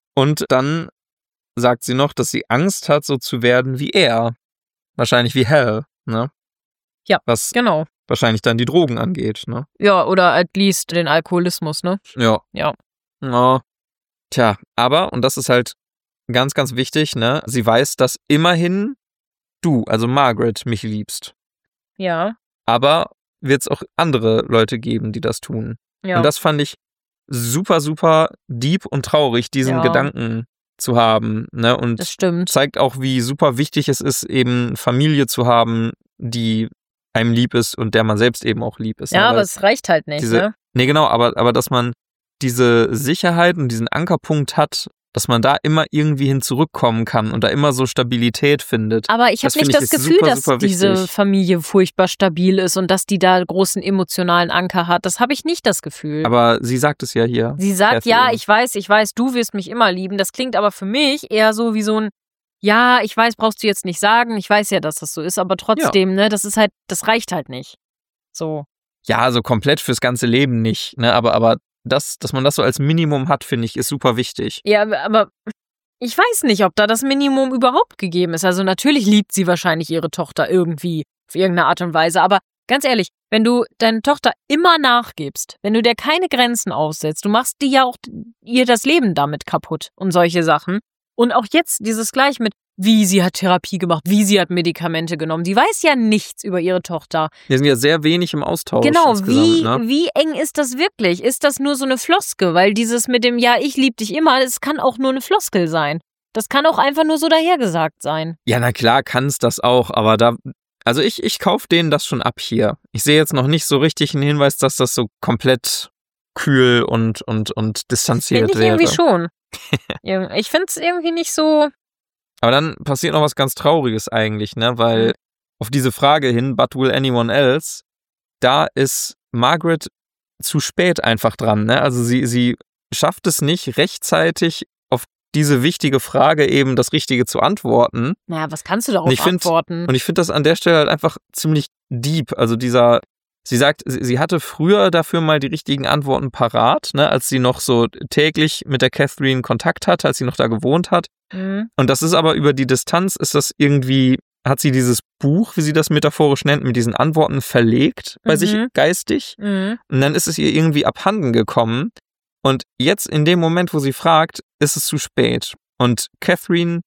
Und dann sagt sie noch, dass sie Angst hat, so zu werden wie er. Wahrscheinlich wie Hal, ne? Ja, Was genau. wahrscheinlich dann die Drogen angeht, ne? Ja, oder at least den Alkoholismus, ne? Ja. Ja. Ja. Tja, aber, und das ist halt ganz, ganz wichtig, ne? Sie weiß, dass immerhin du, also Margaret, mich liebst. Ja. Aber wird es auch andere Leute geben, die das tun. Ja. Und das fand ich super, super deep und traurig, diesen Ja. Gedanken zu haben. Ne? Und Das stimmt. zeigt auch, wie super wichtig es ist, eben Familie zu haben, die einem lieb ist und der man selbst eben auch lieb ist. Ja, ne? aber Weil es reicht halt nicht, diese, ne? Nee, genau, aber, aber dass man diese Sicherheit und diesen Ankerpunkt hat, dass man da immer irgendwie hin zurückkommen kann und da immer so Stabilität findet. Aber ich habe Das finde nicht ich das ist Gefühl, super, dass super diese wichtig. Familie furchtbar stabil ist und dass die da großen emotionalen Anker hat. Das habe ich nicht das Gefühl. Aber sie sagt es ja hier. Sie sagt, Catherine. ja, ich weiß, ich weiß, du wirst mich immer lieben. Das klingt aber für mich eher so wie so ein, ja, ich weiß, brauchst du jetzt nicht sagen. Ich weiß ja, dass das so ist, aber trotzdem, ne, das ist halt, das reicht halt nicht. So. Ja, so komplett fürs ganze Leben nicht, ne? Aber, aber das, dass man das so als Minimum hat, finde ich, ist super wichtig. Ja, aber ich weiß nicht, ob da das Minimum überhaupt gegeben ist. Also natürlich liebt sie wahrscheinlich ihre Tochter irgendwie auf irgendeine Art und Weise. Aber ganz ehrlich, wenn du deine Tochter immer nachgibst, wenn du der keine Grenzen aussetzt, du machst die ja auch ihr das Leben damit kaputt und solche Sachen. Und auch jetzt dieses gleich mit, wie sie hat Therapie gemacht, wie sie hat Medikamente genommen. Die weiß ja nichts über ihre Tochter. Wir sind ja sehr wenig im Austausch. Genau, insgesamt, wie, ne? wie eng ist das wirklich? Ist das nur so eine Floske? Weil dieses mit dem Ja, ich lieb dich immer, es kann auch nur eine Floskel sein. Das kann auch einfach nur so dahergesagt sein. Ja, na klar kann es das auch, aber da, also ich, ich kaufe denen das schon ab hier. Ich sehe jetzt noch nicht so richtig einen Hinweis, dass das so komplett kühl und, und, und distanziert Finde ich wäre. irgendwie schon. Irg- ich finde es irgendwie nicht so. Aber dann passiert noch was ganz Trauriges eigentlich, ne? Weil Mhm. auf diese Frage hin, but will anyone else, da ist Margaret zu spät einfach dran, ne? Also sie, sie schafft es nicht rechtzeitig auf diese wichtige Frage eben das Richtige zu antworten. Naja, was kannst du darauf Und ich find- antworten? Und ich finde das an der Stelle halt einfach ziemlich deep. Also dieser, sie sagt, sie, sie hatte früher dafür mal die richtigen Antworten parat, ne? Als sie noch so täglich mit der Catherine Kontakt hatte, als sie noch da gewohnt hat. Mhm. Und das ist aber über die Distanz, ist das irgendwie, hat sie dieses Buch, wie sie das metaphorisch nennt, mit diesen Antworten verlegt bei Mhm. sich geistig. Mhm. Und dann ist es ihr irgendwie abhanden gekommen. Und jetzt in dem Moment, wo sie fragt, ist es zu spät. Und Catherine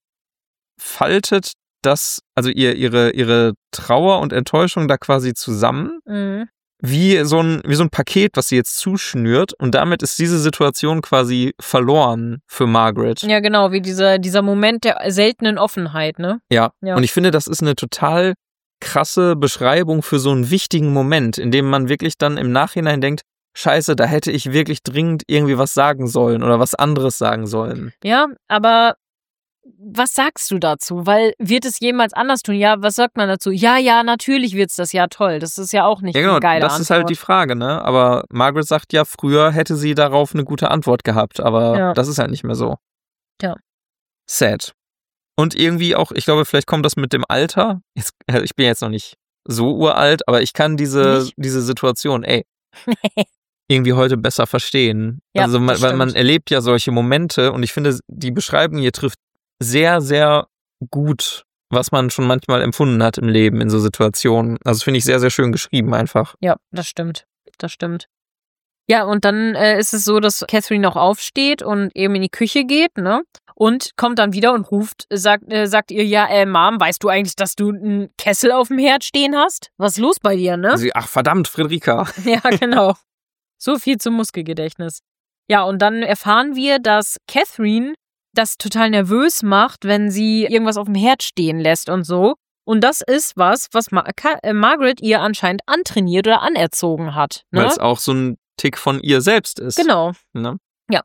faltet das, also ihr, ihre, ihre Trauer und Enttäuschung da quasi zusammen, Mhm. wie so ein, wie so ein Paket, was sie jetzt zuschnürt. Und damit ist diese Situation quasi verloren für Margaret. Ja, genau, wie dieser, dieser Moment der seltenen Offenheit, ne? Ja. Ja. Und ich finde, das ist eine total krasse Beschreibung für so einen wichtigen Moment, in dem man wirklich dann im Nachhinein denkt, Scheiße, da hätte ich wirklich dringend irgendwie was sagen sollen oder was anderes sagen sollen. Ja, aber was sagst du dazu? Weil wird es jemals anders tun? Ja, was sagt man dazu? Ja, ja, natürlich wird's das. Ja, toll. Das ist ja auch nicht Ja, genau, eine geile das Antwort. ist halt die Frage, ne? Aber Margaret sagt ja, früher hätte sie darauf eine gute Antwort gehabt, aber Ja. das ist halt nicht mehr so. Ja. Sad. Und irgendwie auch, ich glaube, vielleicht kommt das mit dem Alter. Jetzt, also ich bin jetzt noch nicht so uralt, aber ich kann diese, Nicht? diese Situation, ey, irgendwie heute besser verstehen. Ja, also man, das weil man stimmt. erlebt ja solche Momente und ich finde, die Beschreibung hier trifft sehr, sehr gut, was man schon manchmal empfunden hat im Leben in so Situationen. Also das finde ich sehr, sehr schön geschrieben einfach. Ja, das stimmt. Das stimmt. Ja, und dann äh, ist es so, dass Catherine auch aufsteht und eben in die Küche geht, ne? Und kommt dann wieder und ruft, sagt, äh, sagt ihr, ja, äh, Mom, weißt du eigentlich, dass du einen Kessel auf dem Herd stehen hast? Was ist los bei dir, ne? Sie, ach verdammt, Friederika. Ja, genau. So viel zum Muskelgedächtnis. Ja, und dann erfahren wir, dass Catherine das total nervös macht, wenn sie irgendwas auf dem Herd stehen lässt und so. Und das ist was, was Ma- Ka- äh, Margaret ihr anscheinend antrainiert oder anerzogen hat. Ne? Weil es auch so ein Tick von ihr selbst ist. Genau. Ne?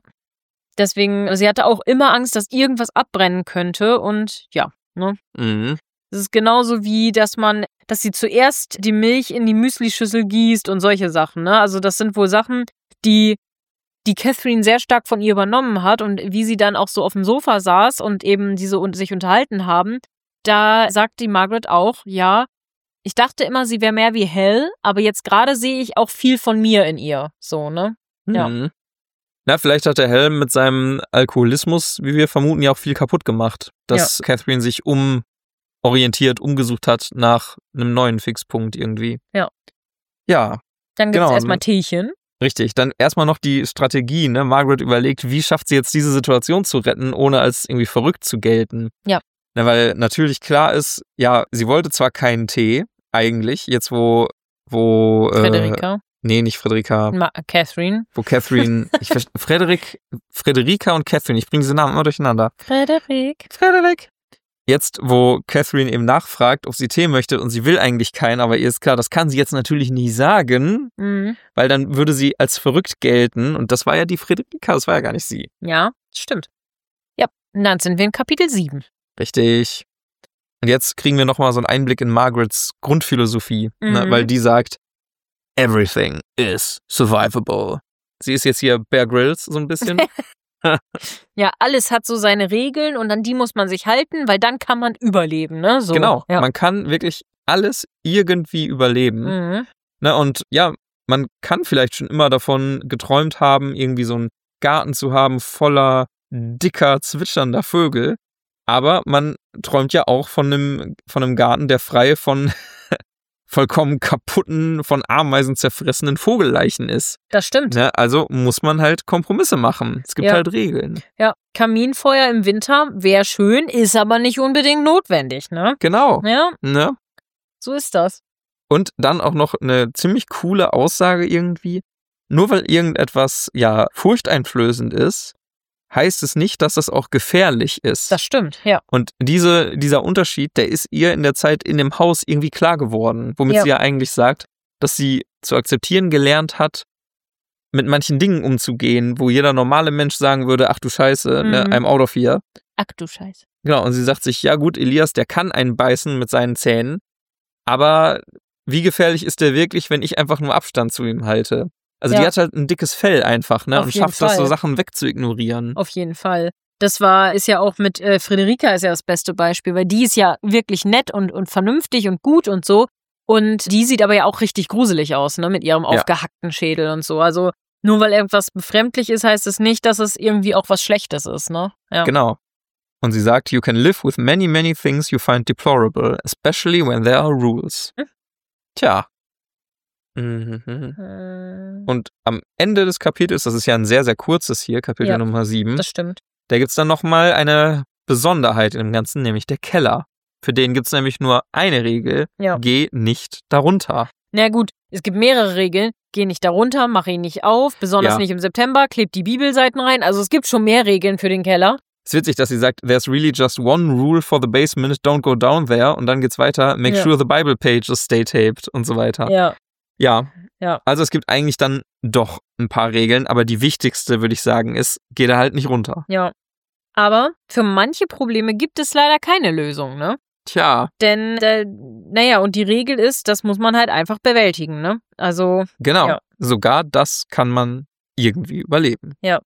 Deswegen, sie hatte auch immer Angst, dass irgendwas abbrennen könnte. Und ja, ne? Mhm. Es ist genauso wie, dass man, dass sie zuerst die Milch in die Müslischüssel gießt und solche Sachen, ne? Also das sind wohl Sachen, die die Catherine sehr stark von ihr übernommen hat und wie sie dann auch so auf dem Sofa saß und eben diese und sich unterhalten haben, da sagt die Margaret auch, ja, ich dachte immer, sie wäre mehr wie Hal, aber jetzt gerade sehe ich auch viel von mir in ihr, so, ne? Ja. Mhm. Na, vielleicht hat der Hell mit seinem Alkoholismus, wie wir vermuten, ja auch viel kaputt gemacht, dass ja. Catherine sich umorientiert, umgesucht hat nach einem neuen Fixpunkt irgendwie. Ja. Ja. Dann gibt es genau. erstmal Teechen. Richtig, dann erstmal noch die Strategie, ne? Margaret überlegt, wie schafft sie jetzt diese Situation zu retten, ohne als irgendwie verrückt zu gelten. Ja. Na, weil natürlich klar ist, ja, sie wollte zwar keinen Tee, eigentlich, jetzt wo, wo, Frederika. Äh, nee, nicht Frederika. Ma- Catherine. Wo Catherine, ich verste- Frederik, Frederika und Catherine, ich bringe diese Namen immer durcheinander. Frederik. Frederik. Jetzt, wo Catherine eben nachfragt, ob sie Tee möchte und sie will eigentlich keinen, aber ihr ist klar, das kann sie jetzt natürlich nie sagen, Mhm. weil dann würde sie als verrückt gelten und das war ja die Frederika, das war ja gar nicht sie. Ja, stimmt. Ja, und dann sind wir in Kapitel sieben. Richtig. Und jetzt kriegen wir nochmal so einen Einblick in Margarets Grundphilosophie, Mhm. ne, weil die sagt, everything is survivable. Sie ist jetzt hier Bear Grylls so ein bisschen. Ja, alles hat so seine Regeln und an die muss man sich halten, weil dann kann man überleben, ne? So. Genau, Ja. man kann wirklich alles irgendwie überleben. Mhm. Ne, und ja, man kann vielleicht schon immer davon geträumt haben, irgendwie so einen Garten zu haben voller dicker, zwitschernder Vögel. Aber man träumt ja auch von einem, von einem Garten, der frei von vollkommen kaputten, von Ameisen zerfressenen Vogelleichen ist. Das stimmt. Ne, also muss man halt Kompromisse machen. Es gibt Ja. halt Regeln. Ja, Kaminfeuer im Winter wäre schön, ist aber nicht unbedingt notwendig, ne? Genau. Ja, Ne? so ist das. Und dann auch noch eine ziemlich coole Aussage irgendwie. Nur weil irgendetwas ja furchteinflößend ist, heißt es nicht, dass das auch gefährlich ist. Das stimmt, ja. Und diese, dieser Unterschied, der ist ihr in der Zeit in dem Haus irgendwie klar geworden, womit Ja. sie ja eigentlich sagt, dass sie zu akzeptieren gelernt hat, mit manchen Dingen umzugehen, wo jeder normale Mensch sagen würde, ach du Scheiße, Mhm. ne, I'm out of here. Ach du Scheiße. Genau, und sie sagt sich, ja gut, Elias, der kann einen beißen mit seinen Zähnen, aber wie gefährlich ist der wirklich, wenn ich einfach nur Abstand zu ihm halte? Also Ja. die hat halt ein dickes Fell einfach, ne, Auf und jeden schafft das, so Fall. Sachen wegzuignorieren. Auf jeden Fall. Das war, ist ja auch mit äh, Frederika ist ja das beste Beispiel, weil die ist ja wirklich nett und, und vernünftig und gut und so. Und die sieht aber ja auch richtig gruselig aus, ne, mit ihrem Ja. aufgehackten Schädel und so. Also nur weil irgendwas befremdlich ist, heißt es nicht, dass es irgendwie auch was Schlechtes ist, ne? Ja. Genau. Und sie sagt, you can live with many, many things you find deplorable, especially when there are rules. Hm. Tja. Mhm. Äh, Und am Ende des Kapitels, das ist ja ein sehr, sehr kurzes hier, Kapitel Ja, Nummer sieben, das stimmt. da gibt's dann nochmal eine Besonderheit in dem Ganzen, nämlich der Keller. Für den gibt's nämlich nur eine Regel, Ja. geh nicht darunter. Na gut, es gibt mehrere Regeln. Geh nicht darunter, mach ihn nicht auf, besonders Ja. nicht im September, kleb die Bibelseiten rein. Also es gibt schon mehr Regeln für den Keller. Es ist witzig, dass sie sagt, there's really just one rule for the basement, don't go down there. Und dann geht's weiter, make Ja. sure the Bible pages stay taped und so weiter. Ja, Ja. Ja. Also es gibt eigentlich dann doch ein paar Regeln, aber die wichtigste, würde ich sagen, ist, geh da halt nicht runter. ja. Aber für manche Probleme gibt es leider keine Lösung, ne? Tja, Denn, äh, naja, und die Regel ist, das muss man halt einfach bewältigen, ne? Also, genau. Ja. Sogar das kann man irgendwie überleben. Ja.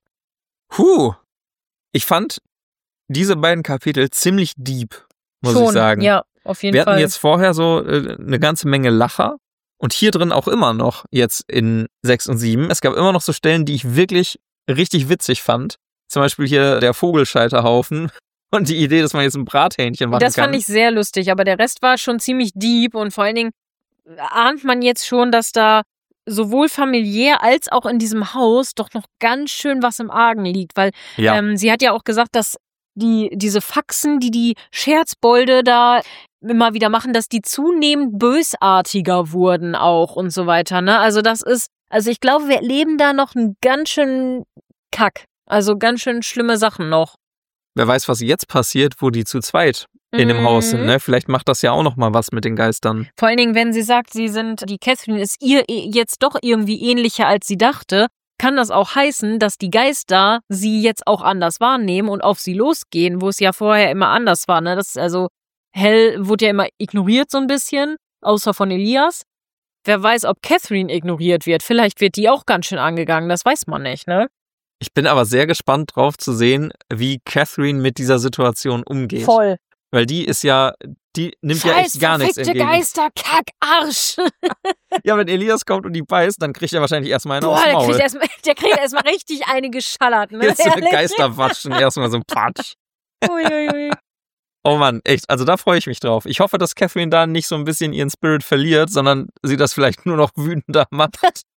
Huh. Ich fand diese beiden Kapitel ziemlich deep, muss schon, ich sagen. ja, auf jeden Wir hatten Fall. jetzt vorher so äh, eine ganze Menge Lacher und hier drin auch immer noch jetzt in sechs und sieben. Es gab immer noch so Stellen, die ich wirklich richtig witzig fand. Zum Beispiel hier der Vogelscheiterhaufen und die Idee, dass man jetzt ein Brathähnchen machen Das kann. fand ich sehr lustig, aber der Rest war schon ziemlich deep und vor allen Dingen ahnt man jetzt schon, dass da sowohl familiär als auch in diesem Haus doch noch ganz schön was im Argen liegt, weil ja, ähm, sie hat ja auch gesagt, dass die diese Faxen, die die Scherzbolde da immer wieder machen, dass die zunehmend bösartiger wurden auch und so weiter, ne? Also das ist, also ich glaube, wir erleben da noch einen ganz schön Kack, also ganz schön schlimme Sachen noch. wer weiß, was jetzt passiert, wo die zu zweit in dem Haus sind. Mhm. Ne? Vielleicht macht das ja auch noch mal was mit den Geistern. Vor allen Dingen, wenn sie sagt, sie sind, die Catherine ist ihr jetzt doch irgendwie ähnlicher, als sie dachte, kann das auch heißen, dass die Geister sie jetzt auch anders wahrnehmen und auf sie losgehen, wo es ja vorher immer anders war. Ne? Das ist also, Hell wurde ja immer ignoriert so ein bisschen, außer von Elias. Wer weiß, ob Catherine ignoriert wird. Vielleicht wird die auch ganz schön angegangen, das weiß man nicht, ne? Ich bin aber sehr gespannt drauf zu sehen, wie Catherine mit dieser Situation umgeht. Voll. Weil die ist ja die nimmt ja echt gar nichts entgegen. Geister, Kackarsch. Ja, wenn Elias kommt und die beißt, dann kriegt er wahrscheinlich erstmal einen Boah, aufs der Maul. kriegt erstmal, der kriegt erstmal richtig eine geschallert, ne? Jetzt so Ehrlich? Geisterwatschen, erstmal so ein Patsch. Uiuiui. Oh Mann, echt, also da freue ich mich drauf. Ich hoffe, dass Catherine da nicht so ein bisschen ihren Spirit verliert, sondern sie das vielleicht nur noch wütender macht.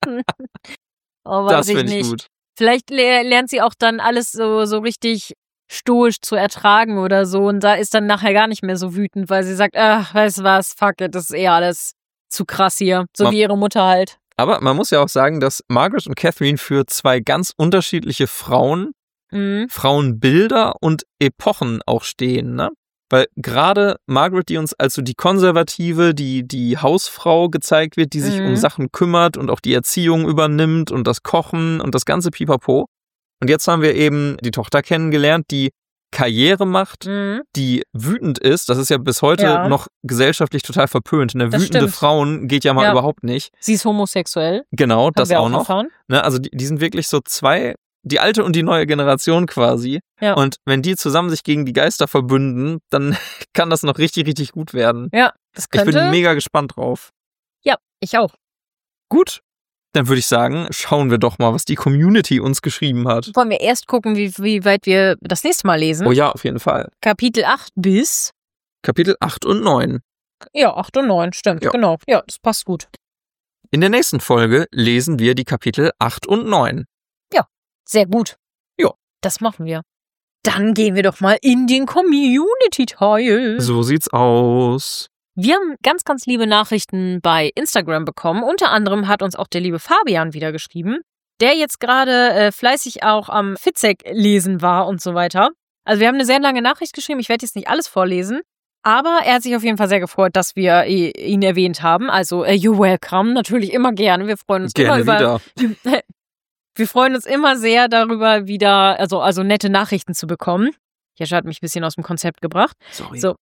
Oh, weiß Das ich finde ich nicht. gut. Vielleicht le- lernt sie auch dann alles so, so richtig stoisch zu ertragen oder so und da ist dann nachher gar nicht mehr so wütend, weil sie sagt, ach, weißt du was, fuck it, das ist eh alles zu krass hier. So Ma- wie ihre Mutter halt. Aber man muss ja auch sagen, dass Margaret und Catherine für zwei ganz unterschiedliche Frauen, Mhm. Frauenbilder und Epochen auch stehen, ne? Weil gerade Margaret, die uns als so die Konservative, die, die Hausfrau gezeigt wird, die sich Mhm. um Sachen kümmert und auch die Erziehung übernimmt und das Kochen und das ganze Pipapo. Und jetzt haben wir eben die Tochter kennengelernt, die Karriere macht, Mhm. die wütend ist. Das ist ja bis heute Ja. noch gesellschaftlich total verpönt. Eine Das wütende stimmt. Frauen geht ja mal Ja. überhaupt nicht. Sie ist homosexuell, Genau, haben das wir auch auch noch. erfahren. Ne, also die, die sind wirklich so zwei, die alte und die neue Generation quasi. Ja. Und wenn die zusammen sich gegen die Geister verbünden, dann kann das noch richtig, richtig gut werden. Ja, das Ich könnte. bin mega gespannt drauf. Ja, ich auch. Gut, dann würde ich sagen, schauen wir doch mal, was die Community uns geschrieben hat. Wollen wir erst gucken, wie, wie weit wir das nächste Mal lesen? Oh ja, auf jeden Fall. Kapitel acht bis, Kapitel acht und neun. ja, acht und neun, stimmt, Ja. genau. Ja, das passt gut. In der nächsten Folge lesen wir die Kapitel acht und neun. Sehr gut. Ja. Das machen wir. Dann gehen wir doch mal in den Community-Teil. So sieht's aus. Wir haben ganz, ganz liebe Nachrichten bei Instagram bekommen. Unter anderem hat uns auch der liebe Fabian wieder geschrieben, der jetzt gerade äh, fleißig auch am Fitzek lesen war und so weiter. Also wir haben eine sehr lange Nachricht geschrieben. Ich werde jetzt nicht alles vorlesen. Aber er hat sich auf jeden Fall sehr gefreut, dass wir äh, ihn erwähnt haben. Also, äh, you're welcome. Natürlich immer gerne. Wir freuen uns Gerne immer über... wieder. Wir freuen uns immer sehr darüber, wieder, also, also nette Nachrichten zu bekommen. Jascha hat mich ein bisschen aus dem Konzept gebracht. Sorry. So.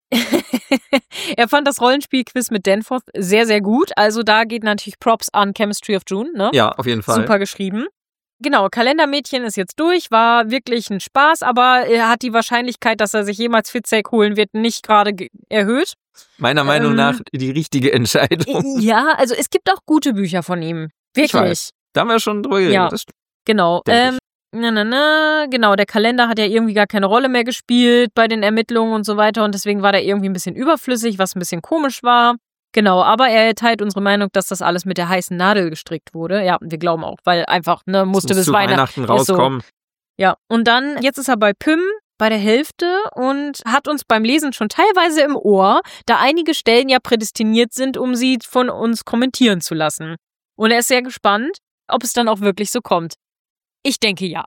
Er fand das Rollenspiel-Quiz mit Danforth sehr, sehr gut. Also da geht natürlich Props an Chemistry of June, ne? Ja, auf jeden Fall. Super geschrieben. Genau, Kalendermädchen ist jetzt durch, war wirklich ein Spaß, aber er hat die Wahrscheinlichkeit, dass er sich jemals Fitzek holen wird, nicht gerade ge- erhöht. Meiner Meinung Ähm, nach die richtige Entscheidung. Ja, also es gibt auch gute Bücher von ihm. Wirklich. Ich weiß. Da haben wir schon drüber geredet. Ja. Das- Genau. Denk Ähm, na, na, na, genau, der Kalender hat ja irgendwie gar keine Rolle mehr gespielt bei den Ermittlungen und so weiter und deswegen war der irgendwie ein bisschen überflüssig, was ein bisschen komisch war. Genau, aber er teilt unsere Meinung, dass das alles mit der heißen Nadel gestrickt wurde. Ja, wir glauben auch, weil einfach, ne, musste muss bis zu Weihnachten Weihnachten ist so. rauskommen. Ja, und dann, jetzt ist er bei Pym bei der Hälfte und hat uns beim Lesen schon teilweise im Ohr, da einige Stellen ja prädestiniert sind, um sie von uns kommentieren zu lassen. Und er ist sehr gespannt, ob es dann auch wirklich so kommt. Ich denke ja.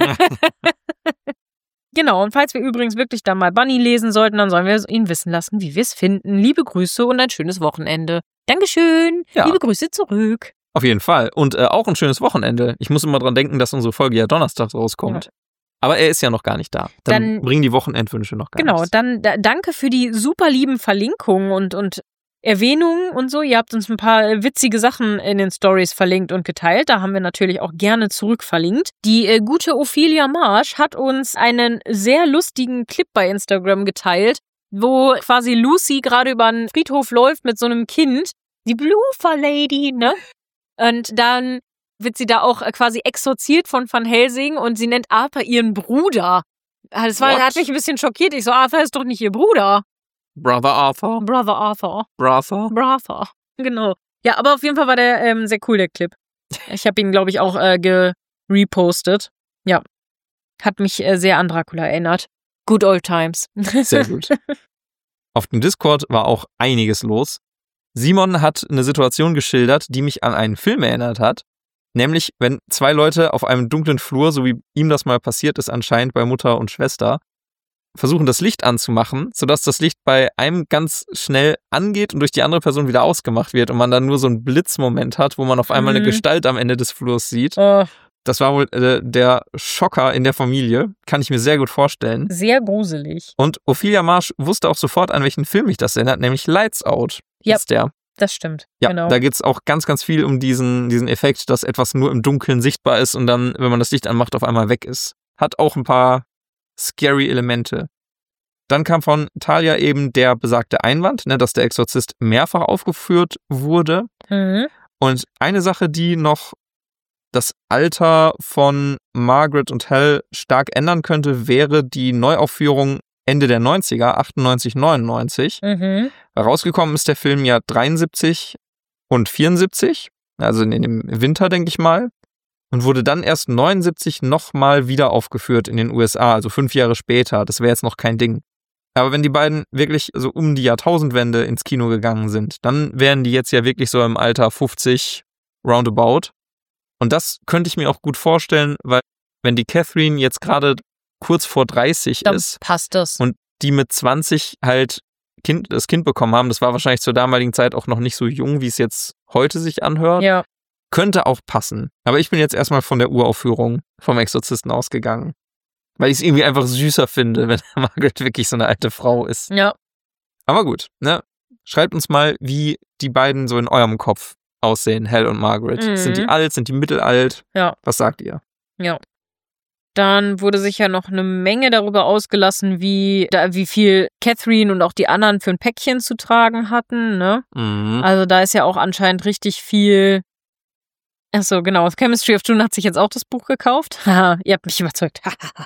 Genau, und falls wir übrigens wirklich dann mal Bunny lesen sollten, dann sollen wir ihn wissen lassen, wie wir es finden. Liebe Grüße und ein schönes Wochenende. Dankeschön. Ja. Liebe Grüße zurück. Auf jeden Fall. Und äh, auch ein schönes Wochenende. Ich muss immer dran denken, dass unsere Folge ja donnerstags rauskommt. Ja. Aber er ist ja noch gar nicht da. Dann, Dann- bringen die Wochenendwünsche noch gar Genau, nichts. dann da, danke für die super lieben Verlinkungen und, und Erwähnungen und so. Ihr habt uns ein paar witzige Sachen in den Stories verlinkt und geteilt. Da haben wir natürlich auch gerne zurückverlinkt. Die äh, gute Ophelia Marsch hat uns einen sehr lustigen Clip bei Instagram geteilt, wo quasi Lucy gerade über einen Friedhof läuft mit so einem Kind. Die Blufer Lady, ne? Und dann wird sie da auch äh, quasi exorziert von Van Helsing und sie nennt Arthur ihren Bruder. Ah, Das war, What? hat mich ein bisschen schockiert. Ich so, Arthur ist doch nicht ihr Bruder. Brother Arthur. Brother Arthur. Brother. Brother. Genau. Ja, aber auf jeden Fall war der ähm, sehr cool, der Clip. Ich habe ihn, glaube ich, auch äh, gerepostet. Ja. Hat mich äh, sehr an Dracula erinnert. Good old times. Sehr gut. Auf dem Discord war auch einiges los. Simon hat eine Situation geschildert, die mich an einen Film erinnert hat. Nämlich, wenn zwei Leute auf einem dunklen Flur, so wie ihm das mal passiert ist anscheinend bei Mutter und Schwester, versuchen das Licht anzumachen, sodass das Licht bei einem ganz schnell angeht und durch die andere Person wieder ausgemacht wird und man dann nur so einen Blitzmoment hat, wo man auf einmal Mhm. eine Gestalt am Ende des Flurs sieht. äh, Das war wohl äh, der Schocker in der Familie, kann ich mir sehr gut vorstellen. sehr gruselig. Und Ophelia Marsch wusste auch sofort, an welchen Film mich das erinnert, nämlich Lights Out. Ja. Ist der. Das stimmt. Ja, genau. da geht's auch ganz, ganz viel um diesen, diesen Effekt, dass etwas nur im Dunkeln sichtbar ist und dann, wenn man das Licht anmacht, auf einmal weg ist. Hat auch ein paar scary Elemente. Dann kam von Talia eben der besagte Einwand, ne, dass der Exorzist mehrfach aufgeführt wurde. Mhm. Und eine Sache, die noch das Alter von Margaret und Hal stark ändern könnte, wäre die Neuaufführung Ende der neunziger, achtundneunzig, neunundneunzig. Mhm. Rausgekommen ist der Film ja dreiundsiebzig und vierundsiebzig, also in dem Winter, denke ich mal. Und wurde dann erst neunundsiebzig nochmal wieder aufgeführt in den U S A, also fünf Jahre später. Das wäre jetzt noch kein Ding. Aber wenn die beiden wirklich so um die Jahrtausendwende ins Kino gegangen sind, dann wären die jetzt ja wirklich so im Alter fünfzig roundabout. Und das könnte ich mir auch gut vorstellen, weil wenn die Catherine jetzt gerade kurz vor dreißig Dann ist passt das. und die mit zwanzig halt kind, das Kind bekommen haben, das war wahrscheinlich zur damaligen Zeit auch noch nicht so jung, wie es jetzt heute sich anhört, Ja. könnte auch passen. Aber ich bin jetzt erstmal von der Uraufführung vom Exorzisten ausgegangen. Weil ich es irgendwie einfach süßer finde, wenn Margaret wirklich so eine alte Frau ist. Ja. Aber gut, ne? Schreibt uns mal, wie die beiden so in eurem Kopf aussehen, Hal und Margaret. Mhm. Sind die alt, sind die mittelalt? Ja. Was sagt ihr? Ja. Dann wurde sich ja noch eine Menge darüber ausgelassen, wie, da, wie viel Catherine und auch die anderen für ein Päckchen zu tragen hatten, ne? Mhm. Also da ist ja auch anscheinend richtig viel. Achso, genau. Chemistry of June hat sich jetzt auch das Buch gekauft. Haha, ihr habt mich überzeugt.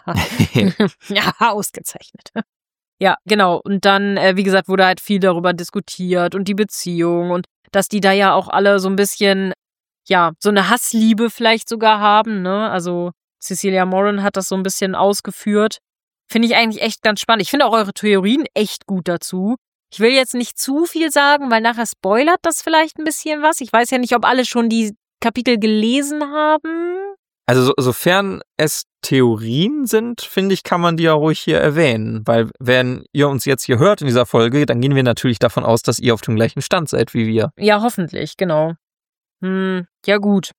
Ja, ausgezeichnet. Ja, genau. Und dann, äh, wie gesagt, wurde halt viel darüber diskutiert und die Beziehung und dass die da ja auch alle so ein bisschen, ja, so eine Hassliebe vielleicht sogar haben, ne? Also Cecilia Moran hat das so ein bisschen ausgeführt. Finde ich eigentlich echt ganz spannend. Ich finde auch eure Theorien echt gut dazu. Ich will jetzt nicht zu viel sagen, weil nachher spoilert das vielleicht ein bisschen was. Ich weiß ja nicht, ob alle schon die Kapitel gelesen haben. Also so, sofern es Theorien sind, finde ich, kann man die ja ruhig hier erwähnen. Weil wenn ihr uns jetzt hier hört in dieser Folge, dann gehen wir natürlich davon aus, dass ihr auf dem gleichen Stand seid wie wir. Ja, hoffentlich, genau. Hm, ja gut.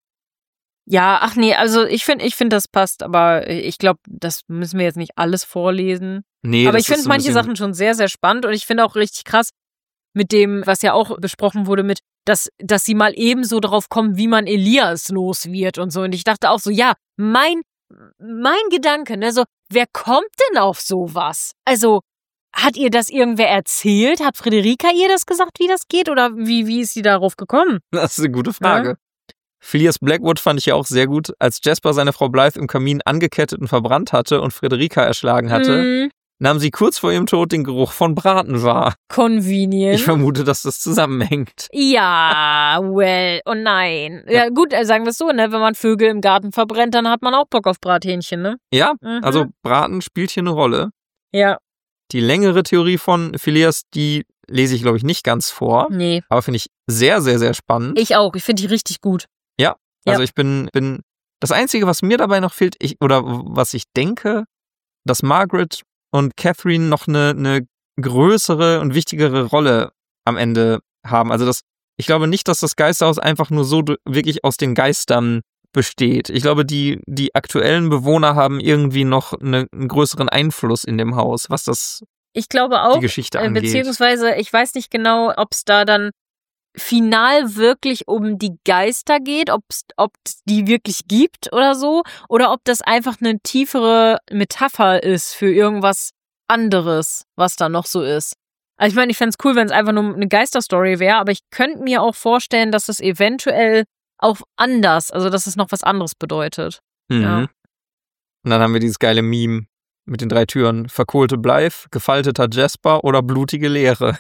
Ja, ach nee, also ich finde, ich finde, das passt, aber ich glaube, das müssen wir jetzt nicht alles vorlesen. Nee, aber das ich finde ist so ein manche bisschen- Sachen schon sehr, sehr spannend und ich finde auch richtig krass mit dem, was ja auch besprochen wurde, mit, dass, dass sie mal eben so drauf kommen, wie man Elias los wird und so. Und ich dachte auch so, ja, mein, mein Gedanke, ne, so, wer kommt denn auf sowas? Also, hat ihr das irgendwer erzählt? Hat Friederika ihr das gesagt, wie das geht? Oder wie, wie ist sie darauf gekommen? Das ist eine gute Frage. Phileas Blackwood fand ich ja auch sehr gut, als Jasper seine Frau Blythe im Kamin angekettet und verbrannt hatte und Friederika erschlagen hatte, Hm, nahm sie kurz vor ihrem Tod den Geruch von Braten wahr. convenient. Ich vermute, dass das zusammenhängt. Ja, well, oh nein. Ja, gut, äh, sagen wir es so, ne? Wenn man Vögel im Garten verbrennt, dann hat man auch Bock auf Brathähnchen, ne? Ja, Mhm. also Braten spielt hier eine Rolle. Ja, Die längere Theorie von Phileas, die lese ich, glaube ich, nicht ganz vor, nee. aber finde ich sehr, sehr, sehr spannend. Ich auch. Ich finde die richtig gut. Ja, Ja. also ich bin, bin, das Einzige, was mir dabei noch fehlt, ich, oder was ich denke, dass Margaret und Catherine noch eine, eine größere und wichtigere Rolle am Ende haben. Also das, ich glaube nicht, dass das Geisterhaus einfach nur so wirklich aus den Geistern besteht. Ich glaube, die, die aktuellen Bewohner haben irgendwie noch eine, einen größeren Einfluss in dem Haus, was das Ich glaube die auch, Geschichte äh, angeht. beziehungsweise, ich weiß nicht genau, ob es da dann final wirklich um die Geister geht, ob es die wirklich gibt oder so, oder ob das einfach eine tiefere Metapher ist für irgendwas anderes, was da noch so ist. Also ich meine, ich fände es cool, wenn es einfach nur eine Geisterstory wäre, aber ich könnte mir auch vorstellen, dass es eventuell auch anders, also dass es noch was anderes bedeutet. Mhm. Ja. Und dann haben wir dieses geile Meme mit den drei Türen. Verkohlte Blythe, gefalteter Jasper oder blutige Leere.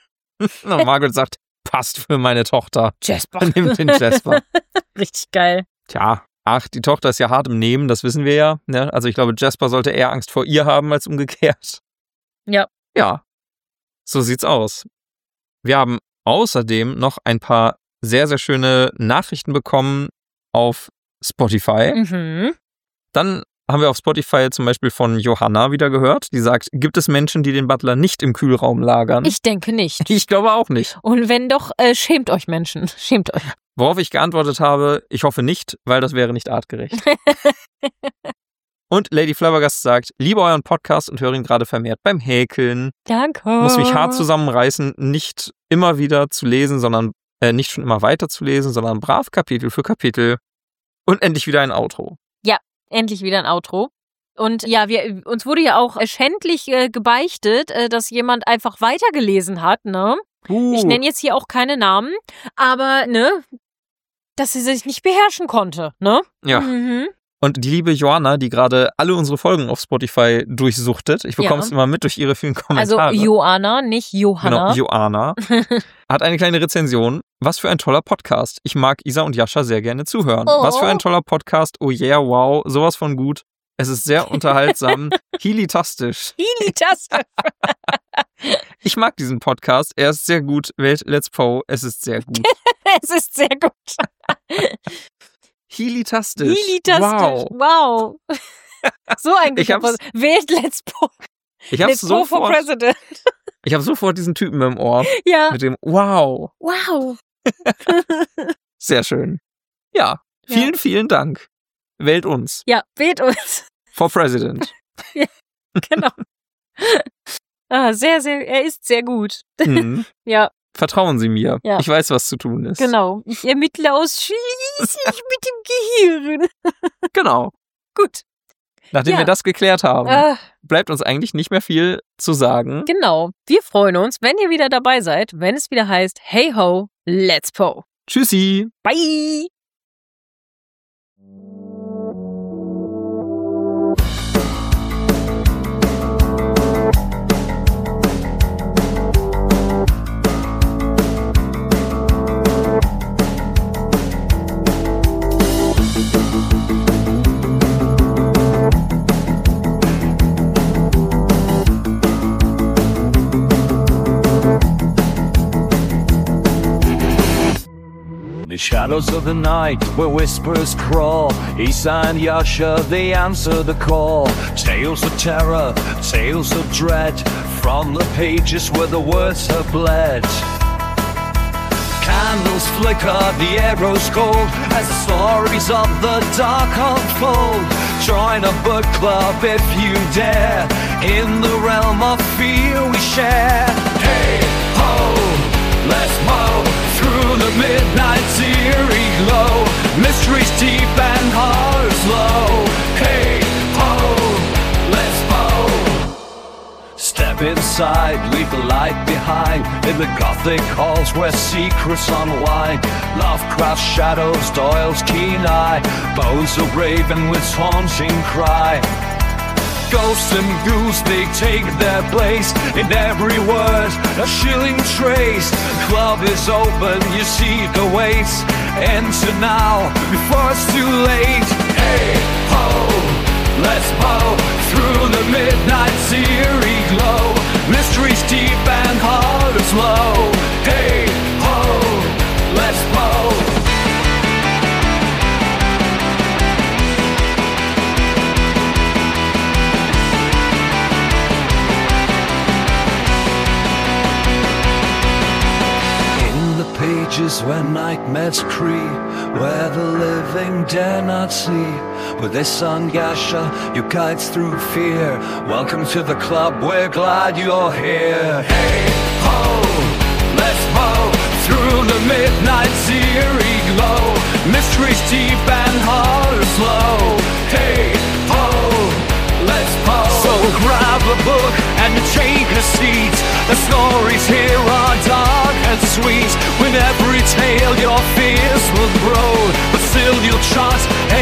Und Margaret sagt, passt für meine Tochter. Jasper. Nimmt den Jasper. Richtig geil. Tja, ach, die Tochter ist ja hart im Nehmen, das wissen wir ja. Ne? Also ich glaube, Jasper sollte eher Angst vor ihr haben als umgekehrt. Ja. Ja, so sieht's aus. Wir haben außerdem noch ein paar sehr, sehr schöne Nachrichten bekommen auf Spotify. Mhm. Dann haben wir auf Spotify zum Beispiel von Johanna wieder gehört, die sagt, gibt es Menschen, die den Butler nicht im Kühlraum lagern? Ich denke nicht. Ich glaube auch nicht. Und wenn doch, äh, schämt euch Menschen. Schämt euch. Worauf ich geantwortet habe, ich hoffe nicht, weil das wäre nicht artgerecht. Und Lady Flabbergast sagt, liebe euren Podcast und höre ihn gerade vermehrt beim Häkeln. Danke. Muss mich hart zusammenreißen, nicht immer wieder zu lesen, sondern äh, nicht schon immer weiter zu lesen, sondern brav Kapitel für Kapitel. Und endlich wieder ein Outro. Endlich wieder ein Outro. Und ja, wir, uns wurde ja auch äh, schändlich äh, gebeichtet, äh, dass jemand einfach weitergelesen hat, ne? Uh. Ich nenne jetzt hier auch keine Namen, aber, ne, dass sie sich nicht beherrschen konnte, ne? Ja. Mhm. Und die liebe Joanna, die gerade alle unsere Folgen auf Spotify durchsuchtet, ich bekomme es Ja. immer mit durch ihre vielen Also Kommentare. Joanna, nicht Johanna. Genau, Joanna hat eine kleine Rezension. Was für ein toller Podcast. Ich mag Isa und Jascha sehr gerne zuhören. Oh. Was für ein toller Podcast. Oh yeah, wow. Sowas von gut. Es ist sehr unterhaltsam. Hilitastisch. Hilitastisch. Ich mag diesen Podcast. Er ist sehr gut. Welt Let's Po. Es ist sehr gut. Es ist sehr gut. Hilitastisch. Hilitastisch. Wow. Wow. So ein Ich hab's- guter Wählt Let's Po. Ich habe Let's Po for sofort, President. ich hab sofort diesen Typen im Ohr. Ja. Mit dem Wow. Wow. Sehr schön. Ja. Vielen, vielen Dank. Wählt uns. Ja, wählt uns. For President. Genau. Ah, sehr, sehr, er ist sehr gut. Mhm. Ja, Vertrauen Sie mir. Ja. Ich weiß, was zu tun ist. genau. Ich ermittle ausschließlich mit dem Gehirn. Genau. Gut. Nachdem Ja. wir das geklärt haben, Ah, bleibt uns eigentlich nicht mehr viel zu sagen. genau. Wir freuen uns, wenn ihr wieder dabei seid, wenn es wieder heißt, hey ho, let's po. Tschüssi. Bye. The shadows of the night where whispers crawl. Isa and Yasha, they answer the call. Tales of terror, tales of dread, from the pages where the words have bled. Candles flicker, the arrows gold, as the stories of the dark unfold. Join a book club if you dare, in the realm of fear we share. Hey ho, let's mow through the midnight's eerie glow. Mysteries deep and hearts low. Hey ho, let's mow. Step inside, leave the light behind, in the gothic halls where secrets unwind. Lovecraft's shadows, Doyle's keen eye, bones of raven with haunting cry. Ghosts and ghouls, they take their place in every word, a chilling trace. Club is open, you see the waits. Enter now, before it's too late. Hey ho, let's mow through the midnight's eerie glow. Mysteries deep and hearts low. Hey ho, let's mow. Pages where nightmares creep, where the living dare not sleep. With this son Yasha, you guides through fear. Welcome to the club, we're glad you're here. Hey ho, let's mow through the midnight's eerie glow. Mysteries deep and hearts low. Hey ho, let's mow. So grab a book and take a seat. The stories here are dark and sweet. With every tale your fears will grow, but still you'll trust